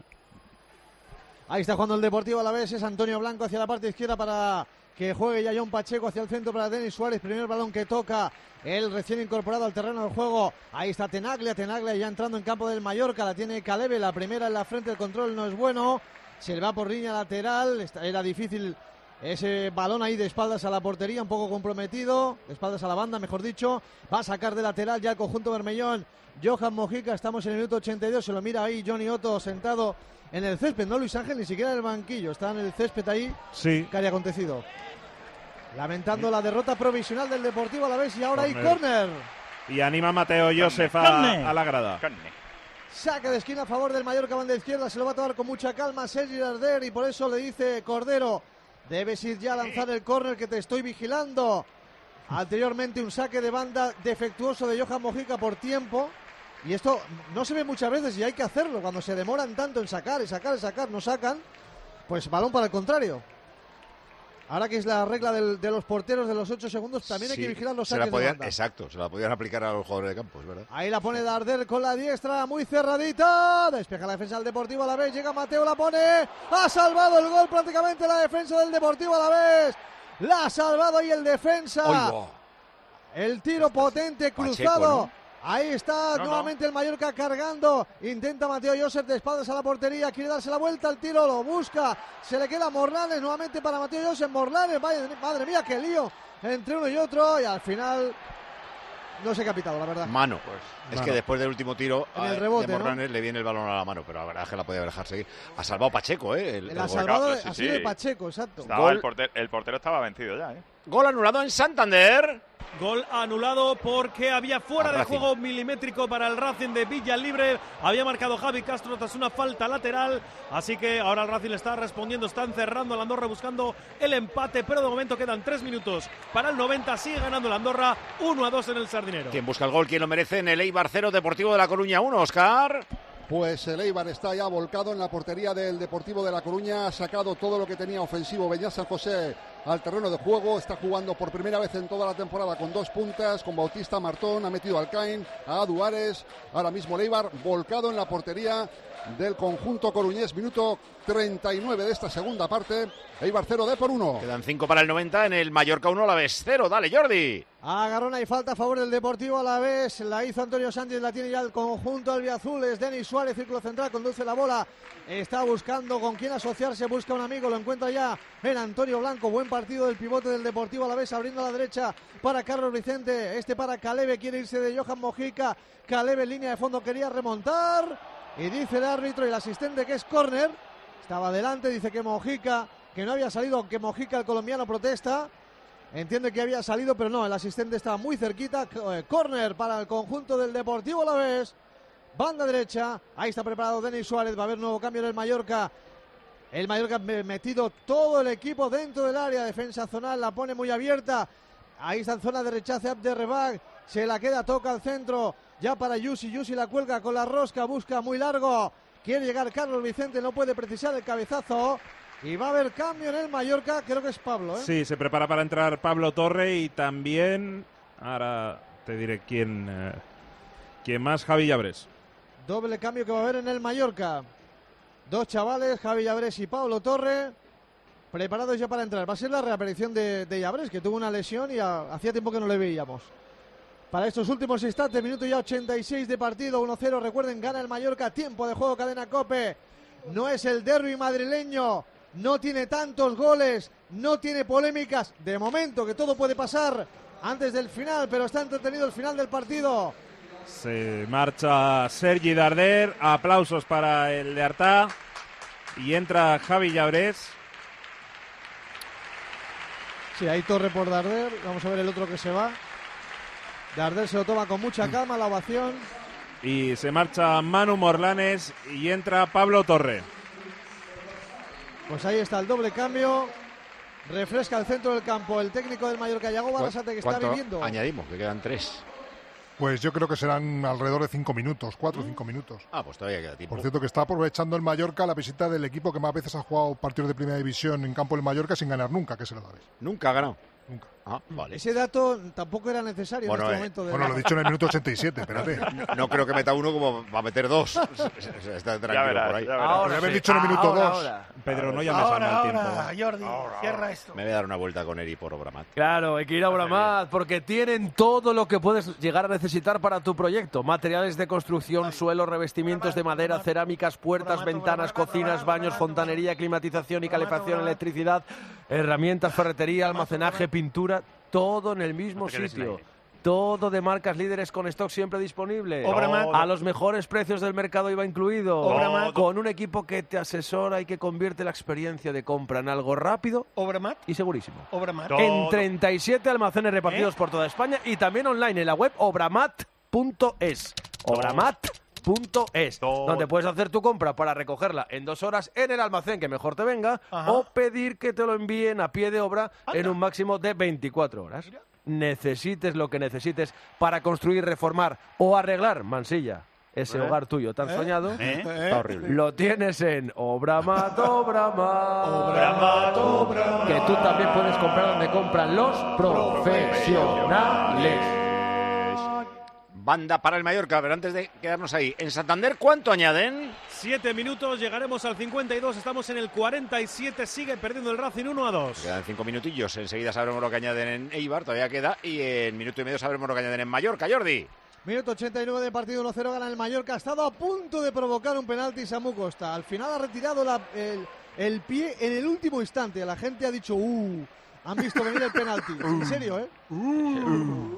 Ahí está jugando el Deportivo a la vez. Es Antonio Blanco hacia la parte izquierda para que juegue ya John Pacheco hacia el centro para Denis Suárez. Primer balón que toca el recién incorporado al terreno del juego. Ahí está Tenaglia, Tenaglia ya entrando en campo del Mallorca. La tiene Calebe, la primera en la frente, el control no es bueno. Se le va por línea lateral. Era difícil ese balón ahí de espaldas a la portería, un poco comprometido. De espaldas a la banda, mejor dicho. Va a sacar de lateral ya el conjunto bermellón. Johan Mojica, estamos en el minuto ochenta y dos. Se lo mira ahí Johnny Otto sentado en el césped. No Luis Ángel, ni siquiera en el banquillo. Está en el césped ahí. Sí. ¿Qué haya acontecido? Lamentando la derrota provisional del Deportivo a la vez y ahora hay córner. Y anima Mateo Josef a, a la grada. Saque de esquina a favor del Mallorca, banda izquierda, se lo va a tomar con mucha calma Sergi Darder y por eso le dice Cordero, debes ir ya a lanzar el córner que te estoy vigilando. Anteriormente un saque de banda defectuoso de Johan Mojica por tiempo y esto no se ve muchas veces y hay que hacerlo cuando se demoran tanto en sacar y sacar y sacar, no sacan, pues balón para el contrario. Ahora que es la regla del, de los porteros de los ocho segundos, también hay Sí, que vigilar los se la saques podían, de banda. Exacto, se la podían aplicar a los jugadores de campo, es verdad. Ahí la pone Darder con la diestra, muy cerradita. Despeja la defensa del Deportivo a la vez. Llega Mateo, la pone. Ha salvado el gol prácticamente la defensa del Deportivo a la vez. La ha salvado ahí el defensa. Oigo. El tiro potente, cruzado. Pacheco, ¿no? Ahí está No, nuevamente el Mallorca cargando. Intenta Mateo Josef de espaldas a la portería. Quiere darse la vuelta al tiro, lo busca. Se le queda Morlanes nuevamente para Mateo Josef. Morlanes, vaya, madre mía, qué lío entre uno y otro. Y al final no se ha capitado, la verdad. Mano, pues. Es Mano. que después del último tiro En el eh, rebote, de Morlanes ¿no? le viene el balón a la mano, pero la verdad es que la podía dejar seguir. Ha salvado Pacheco, ¿eh? El, El ha el gol. salvado sí, ha sí. sido de Pacheco, exacto. Estaba Gol. el, portero, el portero estaba vencido ya, ¿eh? Gol anulado en Santander. Gol anulado porque había fuera Al de Racing. juego milimétrico para el Racing de Villalibre. Había marcado Javi Castro tras una falta lateral. Así que ahora el Racing le está respondiendo. Está encerrando a Andorra buscando el empate. Pero de momento quedan tres minutos para el noventa. Sigue ganando el Andorra uno a dos en el Sardinero. ¿Quién busca el gol? ¿Quién lo merece? En el Eibar cero, Deportivo de La Coruña uno, Oscar. Pues el Eibar está ya volcado en la portería del Deportivo de La Coruña, ha sacado todo lo que tenía ofensivo Beñat San José al terreno de juego, está jugando por primera vez en toda la temporada con dos puntas, con Bautista Martón, ha metido al Cain, a Aduares, ahora mismo el Eibar volcado en la portería del conjunto coruñés, minuto treinta y nueve de esta segunda parte, Eibar cero, D por uno. Quedan cinco para el noventa, en el Mallorca uno, la vez cero. Dale, Jordi. Agarrón y falta a favor del Deportivo a la vez. La hizo Antonio Sánchez, la tiene ya el conjunto albiazul. Es Denis Suárez, círculo central, conduce la bola. Está buscando con quién asociarse, busca un amigo, lo encuentra ya en Antonio Blanco. Buen partido del pivote del Deportivo a la vez, abriendo a la derecha para Carlos Vicente. Este para Calebe, quiere irse de Johan Mojica. Calebe en línea de fondo, quería remontar. Y dice el árbitro y el asistente que es córner. Estaba adelante, dice que Mojica, que no había salido, aunque Mojica, el colombiano, protesta. Entiende que había salido, pero no, el asistente estaba muy cerquita. Eh, córner para el conjunto del Deportivo Alavés. Banda derecha, ahí está preparado Denis Suárez, va a haber nuevo cambio en el Mallorca. El Mallorca metido todo el equipo dentro del área, defensa zonal, la pone muy abierta. Ahí está en zona de rechace Abderrebag, se la queda, toca al centro, ya para Yusi, Yusi la cuelga con la rosca, busca muy largo. Quiere llegar Carlos Vicente, no puede precisar el cabezazo. Y va a haber cambio en el Mallorca, creo que es Pablo, ¿eh? Sí, se prepara para entrar Pablo Torre y también, ahora te diré quién, eh, quién más, Javi Llabrés. Doble cambio que va a haber en el Mallorca. Dos chavales, Javi Llabrés y Pablo Torre, preparados ya para entrar. Va a ser la reaparición de, de Llabrés, que tuvo una lesión y a, hacía tiempo que no le veíamos. Para estos últimos instantes, minuto ya ochenta y seis de partido, uno cero. Recuerden, gana el Mallorca, tiempo de juego, cadena COPE. No es el derbi madrileño. No tiene tantos goles, no tiene polémicas. De momento, que todo puede pasar antes del final, pero está entretenido el final del partido. Se marcha Sergi Darder, aplausos para el de Artà. y entra Javi Llabrés. Sí, hay Torre por Darder. Vamos a ver el otro que se va. Darder se lo toma con mucha calma, la ovación. Y se marcha Manu Morlanes y entra Pablo Torre. Pues ahí está el doble cambio. Refresca el centro del campo el técnico del Mallorca, Yago Barrasate, que está viviendo. Añadimos, que quedan tres. Pues yo creo que serán alrededor de cinco minutos, cuatro o cinco minutos. Ah, pues todavía queda tiempo. Por cierto, que está aprovechando el Mallorca la visita del equipo que más veces ha jugado partidos de primera división en campo del Mallorca sin ganar nunca, que es el Alavés. Nunca ha ganado. Nunca. Ah, vale. Ese dato tampoco era necesario Bueno, en este eh, momento. De Bueno, lo he dicho en el minuto ochenta y siete, espérate. No, no creo que meta uno como va a meter dos. Está tranquilo verás, por ahí. ya verás. Ahora, Podría haber dicho en el minuto ahora, dos. ahora. Pedro, no llames Ahora, al mal tiempo. ahora, va. Jordi, cierra esto. Me voy a dar una vuelta con Eri por Obramat. Claro, hay que ir a Obramat porque tienen todo lo que puedes llegar a necesitar para tu proyecto. Materiales de construcción, suelos, revestimientos de madera, cerámicas, puertas, ventanas, cocinas, baños, fontanería, climatización y calefacción, electricidad, herramientas, ferretería, almacenaje, pintura, todo en el mismo sitio. Todo de marcas líderes con stock siempre disponible. Obramat. A los mejores precios del mercado iba incluido. Obramat. Con un equipo que te asesora y que convierte la experiencia de compra en algo rápido Obramat. y segurísimo. Obramat. En treinta y siete almacenes repartidos ¿Eh? por toda España y también online en la web obramat punto es. Obramat punto es, donde puedes hacer tu compra para recogerla en dos horas en el almacén que mejor te venga. Ajá. O pedir que te lo envíen a pie de obra Anda. en un máximo de veinticuatro horas. Necesites lo que necesites para construir, reformar o arreglar, Mansilla, ese ¿Eh? hogar tuyo tan ¿Eh? soñado. ¿Eh? Está horrible. Lo tienes en Obramat, Obramat. Obramat, Obramat. Que tú también puedes comprar donde compran los profesionales. Banda para el Mallorca, pero antes de quedarnos ahí, en Santander, ¿cuánto añaden? Siete minutos, llegaremos al cincuenta y dos, estamos en el cuarenta y siete, sigue perdiendo el Racing uno a dos. Quedan cinco minutillos, enseguida sabremos lo que añaden en Eibar, todavía queda, y en minuto y medio sabremos lo que añaden en Mallorca. Jordi. Minuto ochenta y nueve de partido, uno cero gana el Mallorca. Ha estado a punto de provocar un penalti Samu Costa. Al final ha retirado la, el, el pie en el último instante. La gente ha dicho, uh, han visto venir el penalti. En serio, ¿eh? Uh.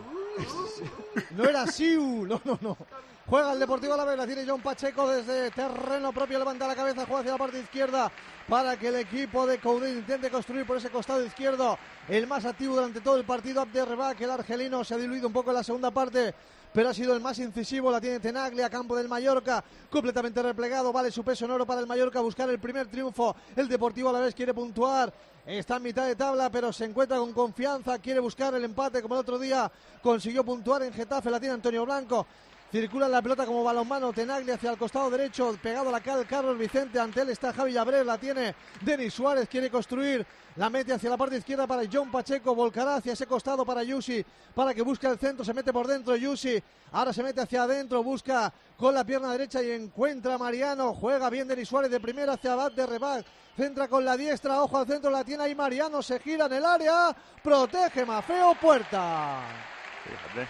No era así, uh, no, no, no. Juega el Deportivo Alavés, la tiene John Pacheco desde terreno propio, levanta la cabeza, juega hacia la parte izquierda para que el equipo de Coudet intente construir por ese costado izquierdo. El más activo durante todo el partido, Abderrabak, el argelino, se ha diluido un poco en la segunda parte, pero ha sido el más incisivo, la tiene Tenaglia, campo del Mallorca, completamente replegado, vale su peso en oro para el Mallorca, buscar el primer triunfo. El Deportivo Alavés quiere puntuar, está en mitad de tabla, pero se encuentra con confianza, quiere buscar el empate como el otro día consiguió puntuar en Getafe, la tiene Antonio Blanco. Circula la pelota como balonmano, Tenaglia hacia el costado derecho, pegado a la cal Carlos Vicente, ante él está Javi Llabrés, la tiene Denis Suárez, quiere construir, la mete hacia la parte izquierda para John Pacheco, volcará hacia ese costado para Yusi, para que busque el centro, se mete por dentro Yusi, ahora se mete hacia adentro, busca con la pierna derecha y encuentra a Mariano, juega bien Denis Suárez de primera hacia Abderrabak, centra con la diestra, ojo al centro, la tiene ahí Mariano, se gira en el área, protege Mafeo, puerta. Fíjate.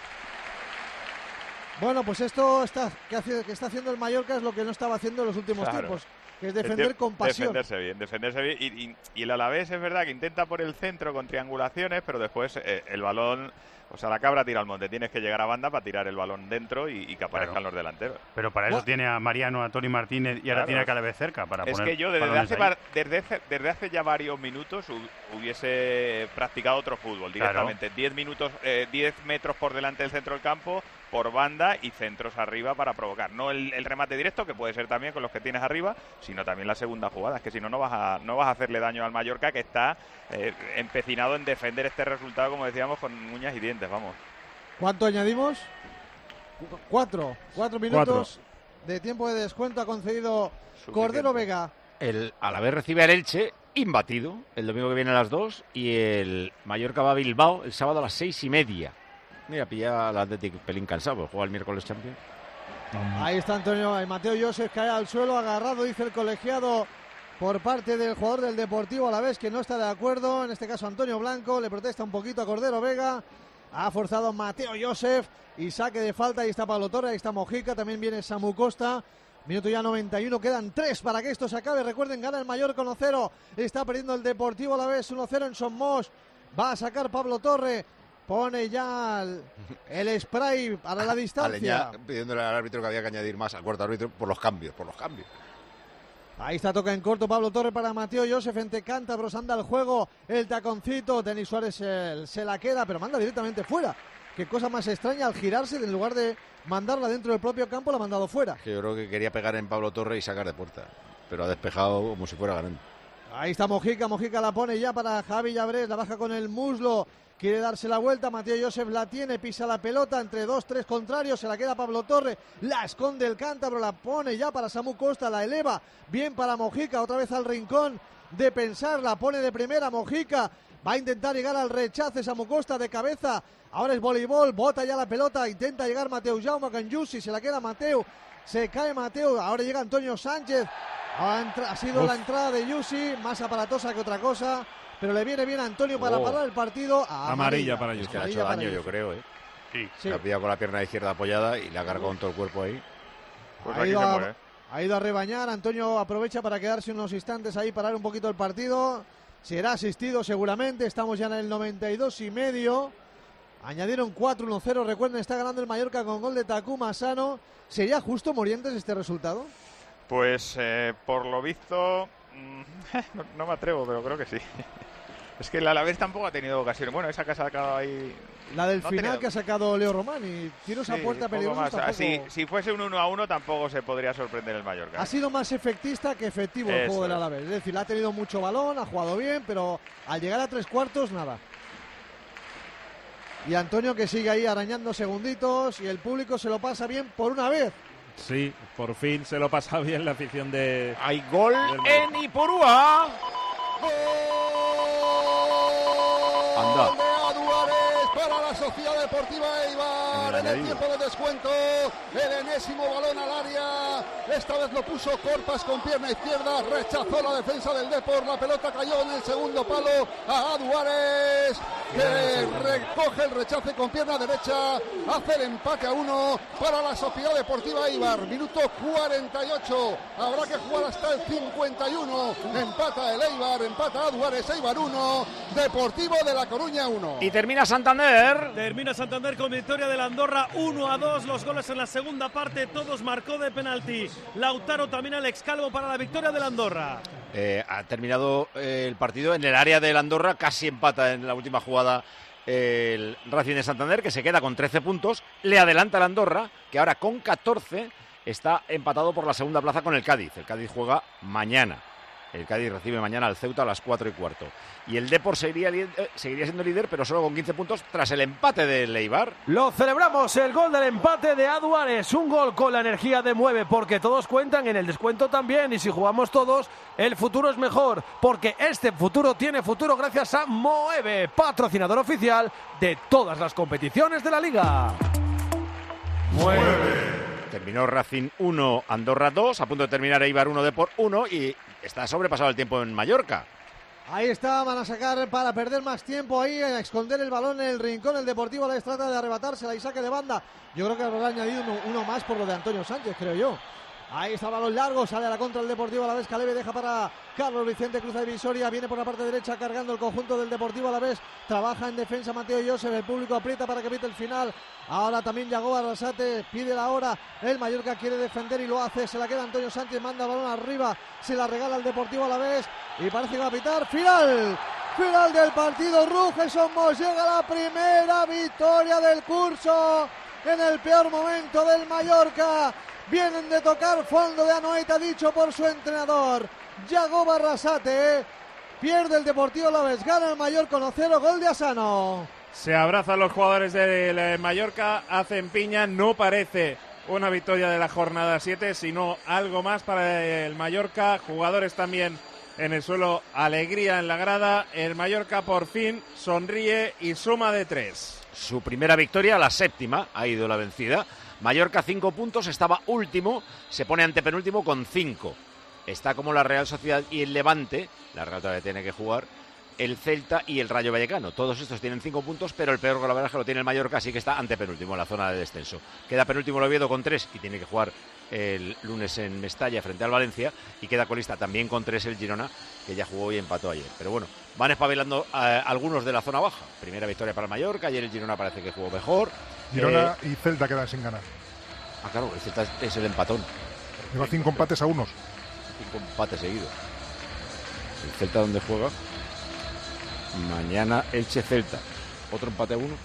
Bueno, pues esto está, que, hace, que está haciendo el Mallorca es lo que no estaba haciendo en los últimos Claro. tiempos, que es defender De- con pasión. Defenderse bien, defenderse bien. Y, y- y el Alavés es verdad que intenta por el centro con triangulaciones, pero después eh, el balón, o sea, la cabra tira al monte. Tienes que llegar a banda para tirar el balón dentro y, y que aparezcan Claro. los delanteros. Pero para eso tiene a Mariano, a Tony Martínez y ahora Claro. tiene a Calabé cerca para Es poner que yo desde balones hace, ahí. var- desde, hace, desde hace ya varios minutos hu- hubiese practicado otro fútbol directamente. diez minutos, eh, diez metros por delante del centro del campo, por banda y centros arriba para provocar. No el, el remate directo, que puede ser también con los que tienes arriba, sino también la segunda jugada. Es que si no, no vas a, no vas a hacerle daño al Mallorca, que está eh, empecinado en defender este resultado, como decíamos, con uñas y dientes, vamos. ¿Cuánto añadimos? Cu- Cuatro. Cuatro minutos de tiempo de descuento ha concedido Cordero Vega. El Alavés recibe al Elche, imbatido, el domingo que viene a las dos, y el Mallorca va a Bilbao el sábado a las seis y media. Mira, pilla al Athletic pelín cansado, porque juega el miércoles Champions. Ahí está Antonio, eh, Mateo Joseph cae al suelo, agarrado, dice el colegiado, por parte del jugador del Deportivo Alavés, que no está de acuerdo, en este caso Antonio Blanco, le protesta un poquito a Cordero Vega, ha forzado Mateo Joseph, y saque de falta, ahí está Pablo Torre, ahí está Mojica, también viene Samu Costa. Minuto ya noventa y uno, quedan tres para que esto se acabe. Recuerden, gana el Mallorca uno cero, está perdiendo el Deportivo Alavés uno cero en Somos, va a sacar Pablo Torre, pone ya el, el spray para la distancia. Aleñá pidiéndole al árbitro que había que añadir más al cuarto árbitro por los cambios, por los cambios. Ahí está, toca en corto Pablo Torre para Mateo Joseph entre cántabros, anda el juego, el taconcito, Denis Suárez eh, se la queda, pero manda directamente fuera. Qué cosa más extraña, al girarse, en lugar de mandarla dentro del propio campo, la ha mandado fuera. Yo creo que quería pegar en Pablo Torre y sacar de puerta, pero ha despejado como si fuera ganando. Ahí está Mojica, Mojica la pone ya para Javi Llabrés, la baja con el muslo, quiere darse la vuelta, Mateo Joseph la tiene, pisa la pelota entre dos, tres contrarios, se la queda Pablo Torre, la esconde el cántabro, la pone ya para Samu Costa, la eleva, bien para Mojica, otra vez al rincón de pensar, la pone de primera Mojica, va a intentar llegar al rechace Samu Costa de cabeza, ahora es voleibol, bota ya la pelota, intenta llegar Mateu Jaume con Yusi, se la queda Mateu, se cae Mateu, ahora llega Antonio Sánchez, ha, entra- ha sido Uf. la entrada de Yusi, más aparatosa que otra cosa, pero le viene bien a Antonio para Oh. parar el partido. A Amarilla para Es Yusi. que le ha Amarilla hecho para daño, yo Yusi. creo, ¿eh? Sí. Sí. Le ha pillado con la pierna izquierda apoyada y le ha cargado con todo el cuerpo ahí. Pues ha, aquí ido se a, muere. ha ido a rebañar, Antonio aprovecha para quedarse unos instantes ahí, parar un poquito el partido, será asistido seguramente, estamos ya en el noventa y dos y medio, añadieron cuatro uno cero, recuerden, está ganando el Mallorca con gol de Takuma Asano, ¿sería justo, Morientes, este resultado? Pues eh, por lo visto, mm, no, no me atrevo, pero creo que sí. Es que el Alavés tampoco ha tenido ocasiones. Bueno, esa que ha sacado ahí... La del no ha final tenido- que ha sacado Leo Román y tiros a Sí, puerta poco peligrosos más. Ah, tampoco. Si, si fuese un uno a uno tampoco se podría sorprender el Mallorca. Ha sido más efectista que efectivo el Eso juego del es. Alavés. Es decir, ha tenido mucho balón, ha jugado bien, pero al llegar a tres cuartos, nada. Y Antonio que sigue ahí arañando segunditos y el público se lo pasa bien por una vez. Sí, por fin se lo pasa bien la afición de... Hay gol del- en Ipurúa. Anda. Gol de Aduares para la Sociedad Deportiva Eibar En el en el añadido. tiempo de descuento. El enésimo balón al área. Esta vez lo puso Corpas con pierna izquierda. Rechazó la defensa del Depor. La pelota cayó en el segundo palo a Aduares, que recoge el rechace con pierna derecha. Hace el empate a uno para la Sociedad Deportiva Eibar. Minuto cuarenta y ocho. Habrá que jugar hasta el cincuenta y uno. Empata el Eibar, empata Aduares. Eibar uno, Deportivo de La Coruña uno. Y termina Santander. Termina Santander con victoria del Andorra uno a dos. Los goles en la segunda parte, todos marcó de penalti. Lautaro, también Alex Calvo para la victoria del Andorra. Eh, ha terminado eh, el partido en el área del Andorra, casi empata en la última jugada eh, el Racing de Santander, que se queda con trece puntos, le adelanta el Andorra, que ahora con catorce está empatado por la segunda plaza con el Cádiz. El Cádiz juega mañana. El Cádiz recibe mañana al Ceuta a las cuatro y cuarto. Y el Depor seguiría, li- eh, seguiría siendo líder, pero solo con quince puntos tras el empate del Eibar. Lo celebramos, el gol del empate de Aduares, un gol con la energía de Mueve, porque todos cuentan, en el descuento también, y si jugamos todos, el futuro es mejor, porque este futuro tiene futuro gracias a Mueve, patrocinador oficial de todas las competiciones de la Liga. Terminó Racing uno, Andorra dos, a punto de terminar Eibar uno, Depor uno, y está sobrepasado el tiempo en Mallorca. Ahí está, van a sacar para perder más tiempo ahí, a esconder el balón en el rincón. El Deportivo la trata de arrebatársela y saque de banda. Yo creo que habrá añadido uno, uno más por lo de Antonio Sánchez, creo yo. Ahí está el balón largo, sale a la contra el Deportivo a la vez. Caleve deja para Carlos Vicente, cruza divisoria, viene por la parte derecha cargando el conjunto del Deportivo a la vez. Trabaja en defensa Mateo Joseph, el público aprieta para que pite el final. Ahora también llegó Arrasate, pide la hora. El Mallorca quiere defender y lo hace. Se la queda Antonio Sánchez, manda el balón arriba, se la regala al Deportivo a la vez y parece que va a pitar. Final. Final del partido. Ruge Somos, llega la primera victoria del curso en el peor momento del Mallorca. Vienen de tocar fondo de Anoeta, dicho por su entrenador Yago Barrasate. Pierde el Deportivo Alavés, gana el Mallorca uno cero, gol de Asano. Se abrazan los jugadores del Mallorca, hacen piña, no parece una victoria de la jornada siete, sino algo más para el Mallorca. Jugadores también en el suelo, alegría en la grada. El Mallorca por fin sonríe y suma de tres. Su primera victoria, la séptima, ha ido la vencida. Mallorca cinco puntos, estaba último, se pone antepenúltimo con cinco. Está como la Real Sociedad y el Levante, la Real todavía tiene que jugar, el Celta y el Rayo Vallecano. Todos estos tienen cinco puntos, pero el peor golaveraje lo tiene el Mallorca, así que está antepenúltimo en la zona de descenso. Queda penúltimo el Oviedo con tres y tiene que jugar el lunes en Mestalla frente al Valencia, y queda colista también con tres el Girona, que ya jugó y empató ayer. Pero bueno, van espabilando eh, algunos de la zona baja. Primera victoria para el Mallorca, ayer el Girona parece que jugó mejor. Girona Eh, y Celta quedan sin ganar. Ah, claro, el Celta es el empatón. Lleva cinco empates a unos. cinco empates seguidos. El Celta donde juega. Mañana Elche-Celta. Otro empate a uno.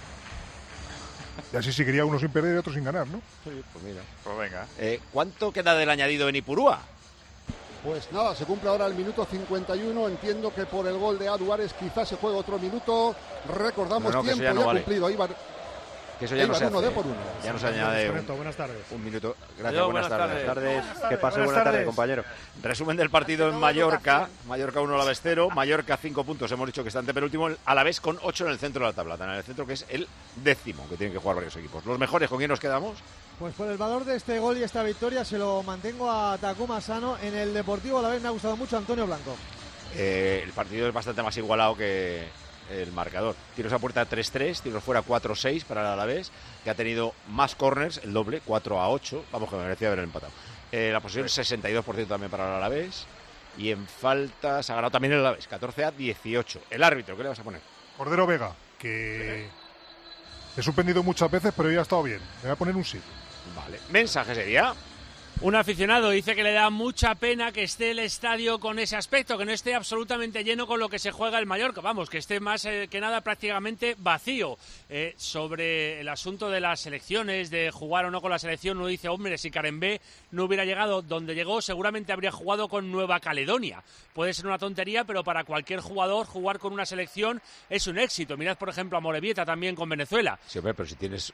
Y así seguiría uno sin perder y otro sin ganar, ¿no? Sí, pues mira. Pues venga. Eh, ¿Cuánto queda del añadido en Ipurúa? Pues nada, se cumple ahora el minuto cincuenta y uno. Entiendo que por el gol de Aduares quizás se juega otro minuto. Recordamos No, no, que tiempo eso ya no ya vale. cumplido. Ibar, Que eso ya no Ibar se uno hace. de por uno. Ya no se añade un, Correcto, buenas tardes. un minuto. Gracias, Adiós, buenas, buenas tardes. tardes. tardes. Que pase Buenas buena tarde, tardes. compañero. Resumen del partido en Mallorca. Mallorca uno, Alavés cero. Mallorca cinco puntos. Hemos dicho que está ante penúltimo. Alavés con ocho en el centro de la tabla. En el centro que es el décimo, que tienen que jugar varios equipos. Los mejores, ¿con quién nos quedamos? Pues por el valor de este gol y esta victoria se lo mantengo a Takuma Sano. En el Deportivo a la vez me ha gustado mucho Antonio Blanco. Eh, el partido es bastante más igualado que el marcador. Tiros a puerta tres tres, tiros fuera cuatro seis para el Alavés, que ha tenido más corners, el doble, cuatro a ocho. Vamos, que me merecía haber empatado. Eh, la posesión sesenta y dos por ciento también para el Alavés. Y en faltas ha ganado también el Alavés, catorce a dieciocho. El árbitro, ¿qué le vas a poner? Cordero Vega, que he suspendido muchas veces, pero ya ha estado bien. Le voy a poner un sí. Vale. Mensaje sería... Un aficionado dice que le da mucha pena que esté el estadio con ese aspecto, que no esté absolutamente lleno con lo que se juega el Mallorca, vamos, que esté más eh, que nada prácticamente vacío. Eh, sobre el asunto de las selecciones, de jugar o no con la selección, uno dice, hombre, si Karembé no hubiera llegado donde llegó, seguramente habría jugado con Nueva Caledonia. Puede ser una tontería, pero para cualquier jugador jugar con una selección es un éxito. Mirad, por ejemplo, a Morevieta también con Venezuela. Sí, hombre, pero si tienes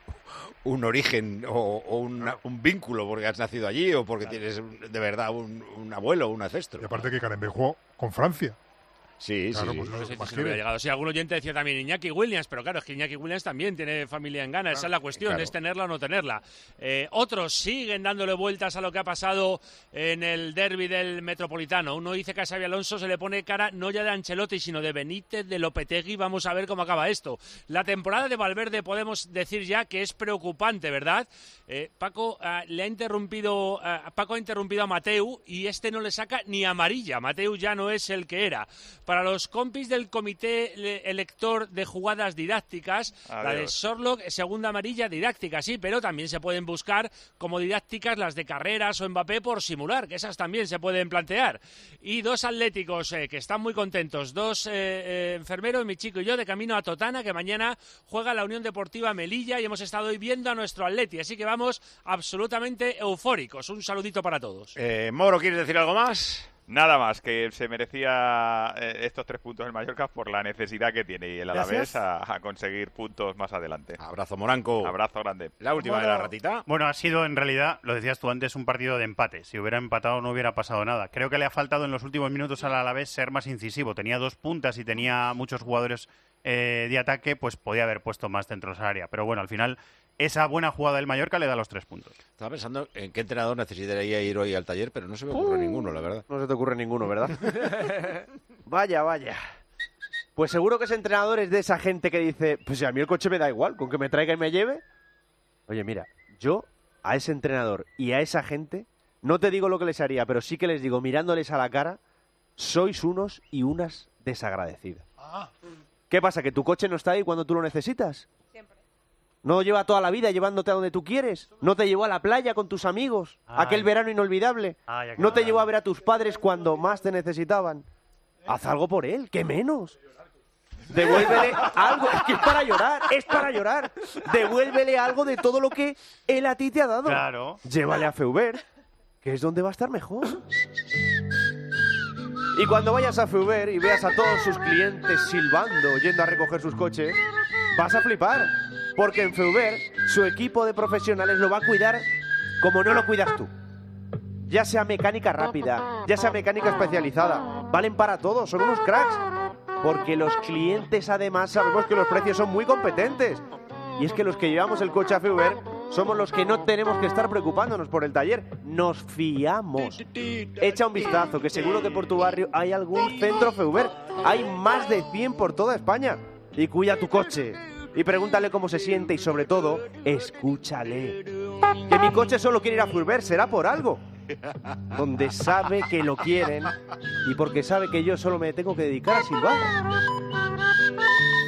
un origen o, o una, un vínculo porque has nacido allí o porque tienes de verdad un, un abuelo o un ancestro. Y aparte que Karembé jugó con Francia. Sí, claro, sí, pues sí. no No sé sé más si no hubiera quiere. llegado. Sí, algún oyente decía también Iñaki Williams, pero claro, es que Iñaki Williams también tiene familia en Ghana, esa es la cuestión, claro. es tenerla o no tenerla. Eh, otros siguen dándole vueltas a lo que ha pasado en el derbi del Metropolitano. Uno dice que a Xabi Alonso se le pone cara no ya de Ancelotti, sino de Benítez, de Lopetegui. Vamos a ver cómo acaba esto. La temporada de Valverde podemos decir ya que es preocupante, ¿verdad? Eh, Paco uh, le ha interrumpido uh, Paco ha interrumpido a Mateu y este no le saca ni amarilla. Mateu ya no es el que era. Para los compis del comité elector de jugadas didácticas, Adiós. la de Sorlock, segunda amarilla didáctica, sí, pero también se pueden buscar como didácticas las de Carreras o Mbappé por simular, que esas también se pueden plantear. Y dos atléticos eh, que están muy contentos, dos eh, eh, enfermeros, mi chico y yo, de camino a Totana, que mañana juega la Unión Deportiva Melilla y hemos estado hoy viendo a nuestro Atleti, así que vamos absolutamente eufóricos. Un saludito para todos. Eh, Moro, ¿quieres decir algo más? Nada más, que se merecía eh, estos tres puntos el Mallorca por la necesidad que tiene y el Alavés a, a conseguir puntos más adelante. Abrazo, Moranco. Abrazo grande. La última de la ratita. Bueno, ha sido en realidad, lo decías tú antes, un partido de empate. Si hubiera empatado no hubiera pasado nada. Creo que le ha faltado en los últimos minutos al Alavés ser más incisivo. Tenía dos puntas y tenía muchos jugadores eh, de ataque, pues podía haber puesto más dentro de esa área. Pero bueno, al final esa buena jugada del Mallorca le da los tres puntos. Estaba pensando en qué entrenador necesitaría ir hoy al taller, pero no se me ocurre Uh, ninguno, la verdad. No se te ocurre ninguno, ¿verdad? Vaya, vaya. Pues seguro que ese entrenador es de esa gente que dice, pues si a mí el coche me da igual, con que me traiga y me lleve. Oye, mira, yo a ese entrenador y a esa gente, no te digo lo que les haría, pero sí que les digo, mirándoles a la cara, sois unos y unas desagradecidas. ¿Qué pasa, que tu coche no está ahí cuando tú lo necesitas? No lleva toda la vida llevándote a donde tú quieres. No te llevó a la playa con tus amigos. Ay. Aquel verano inolvidable. Ay, aquel no te verano. llevó a ver a tus padres cuando más te necesitaban. Haz algo por él, ¿qué menos? Devuélvele algo. Es que es para llorar, es para llorar. Devuélvele algo de todo lo que él a ti te ha dado. Claro. Llévale a Feuber, que es donde va a estar mejor. Y cuando vayas a Feuber y veas a todos sus clientes silbando, yendo a recoger sus coches, vas a flipar. Porque en Feuber, su equipo de profesionales lo va a cuidar como no lo cuidas tú. Ya sea mecánica rápida, ya sea mecánica especializada, valen para todo, son unos cracks. Porque los clientes además sabemos que los precios son muy competentes. Y es que los que llevamos el coche a Feuber somos los que no tenemos que estar preocupándonos por el taller. Nos fiamos. Echa un vistazo, que seguro que por tu barrio hay algún centro Feuber. Hay más de cien por toda España. Y cuida tu coche. Y pregúntale cómo se siente y sobre todo, escúchale. Que mi coche solo quiere ir a Feuber, será por algo. Donde sabe que lo quieren y porque sabe que yo solo me tengo que dedicar a silbar.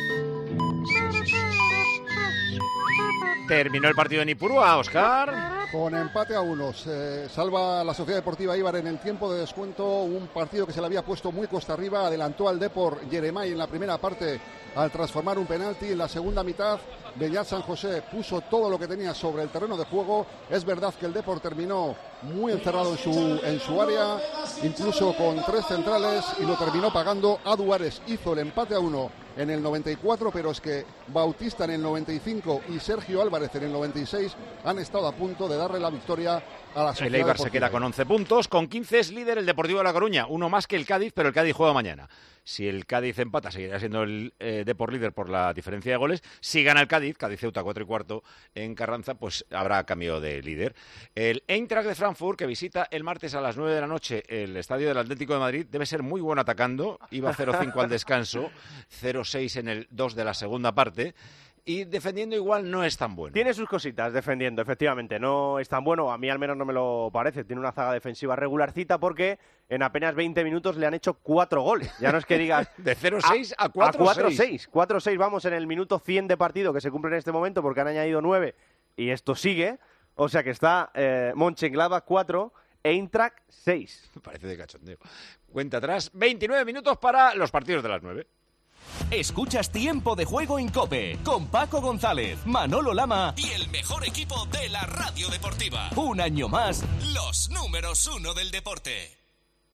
Terminó el partido en Ipurúa, Óscar. Con empate a uno, se salva la Sociedad Deportiva Eibar en el tiempo de descuento, un partido que se le había puesto muy costa arriba, adelantó al Depor Yeremay en la primera parte al transformar un penalti. En la segunda mitad, Beñat San José puso todo lo que tenía sobre el terreno de juego. Es verdad que el Depor terminó muy encerrado en su, en su área, incluso con tres centrales, y lo terminó pagando. Adu Ares hizo el empate a uno en el noventa y cuatro, pero es que Bautista en el noventa y cinco y Sergio Álvarez en el noventa y seis han estado a punto de darle la victoria a la Sociedad El Eibar Deportiva. se queda con once puntos, con quince es líder el Deportivo de La Coruña, uno más que el Cádiz, pero el Cádiz juega mañana. Si el Cádiz empata, seguirá siendo el eh, Depor líder por la diferencia de goles. Si gana el Cádiz, Cádiz-Ceuta cuatro y cuarto en Carranza, pues habrá cambio de líder. El Eintracht de Frankfurt, que visita el martes a las nueve de la noche el estadio del Atlético de Madrid, debe ser muy bueno atacando. Iba cero cinco al descanso, cero seis en el dos de la segunda parte. Y defendiendo igual no es tan bueno. Tiene sus cositas defendiendo, efectivamente. No es tan bueno, a mí al menos no me lo parece. Tiene una zaga defensiva regularcita porque en apenas veinte minutos le han hecho cuatro goles. Ya no es que digas... de cero seis a cuatro seis. cuatro seis vamos en el minuto cien de partido que se cumple en este momento porque han añadido nueve y esto sigue. O sea que está eh, Mönchengladbach cuatro, Eintracht seis. Me parece de cachondeo. Cuenta atrás, veintinueve minutos para los partidos de las nueve. Escuchas Tiempo de Juego en COPE con Paco González, Manolo Lama y el mejor equipo de la radio deportiva. Un año más, los números uno del deporte.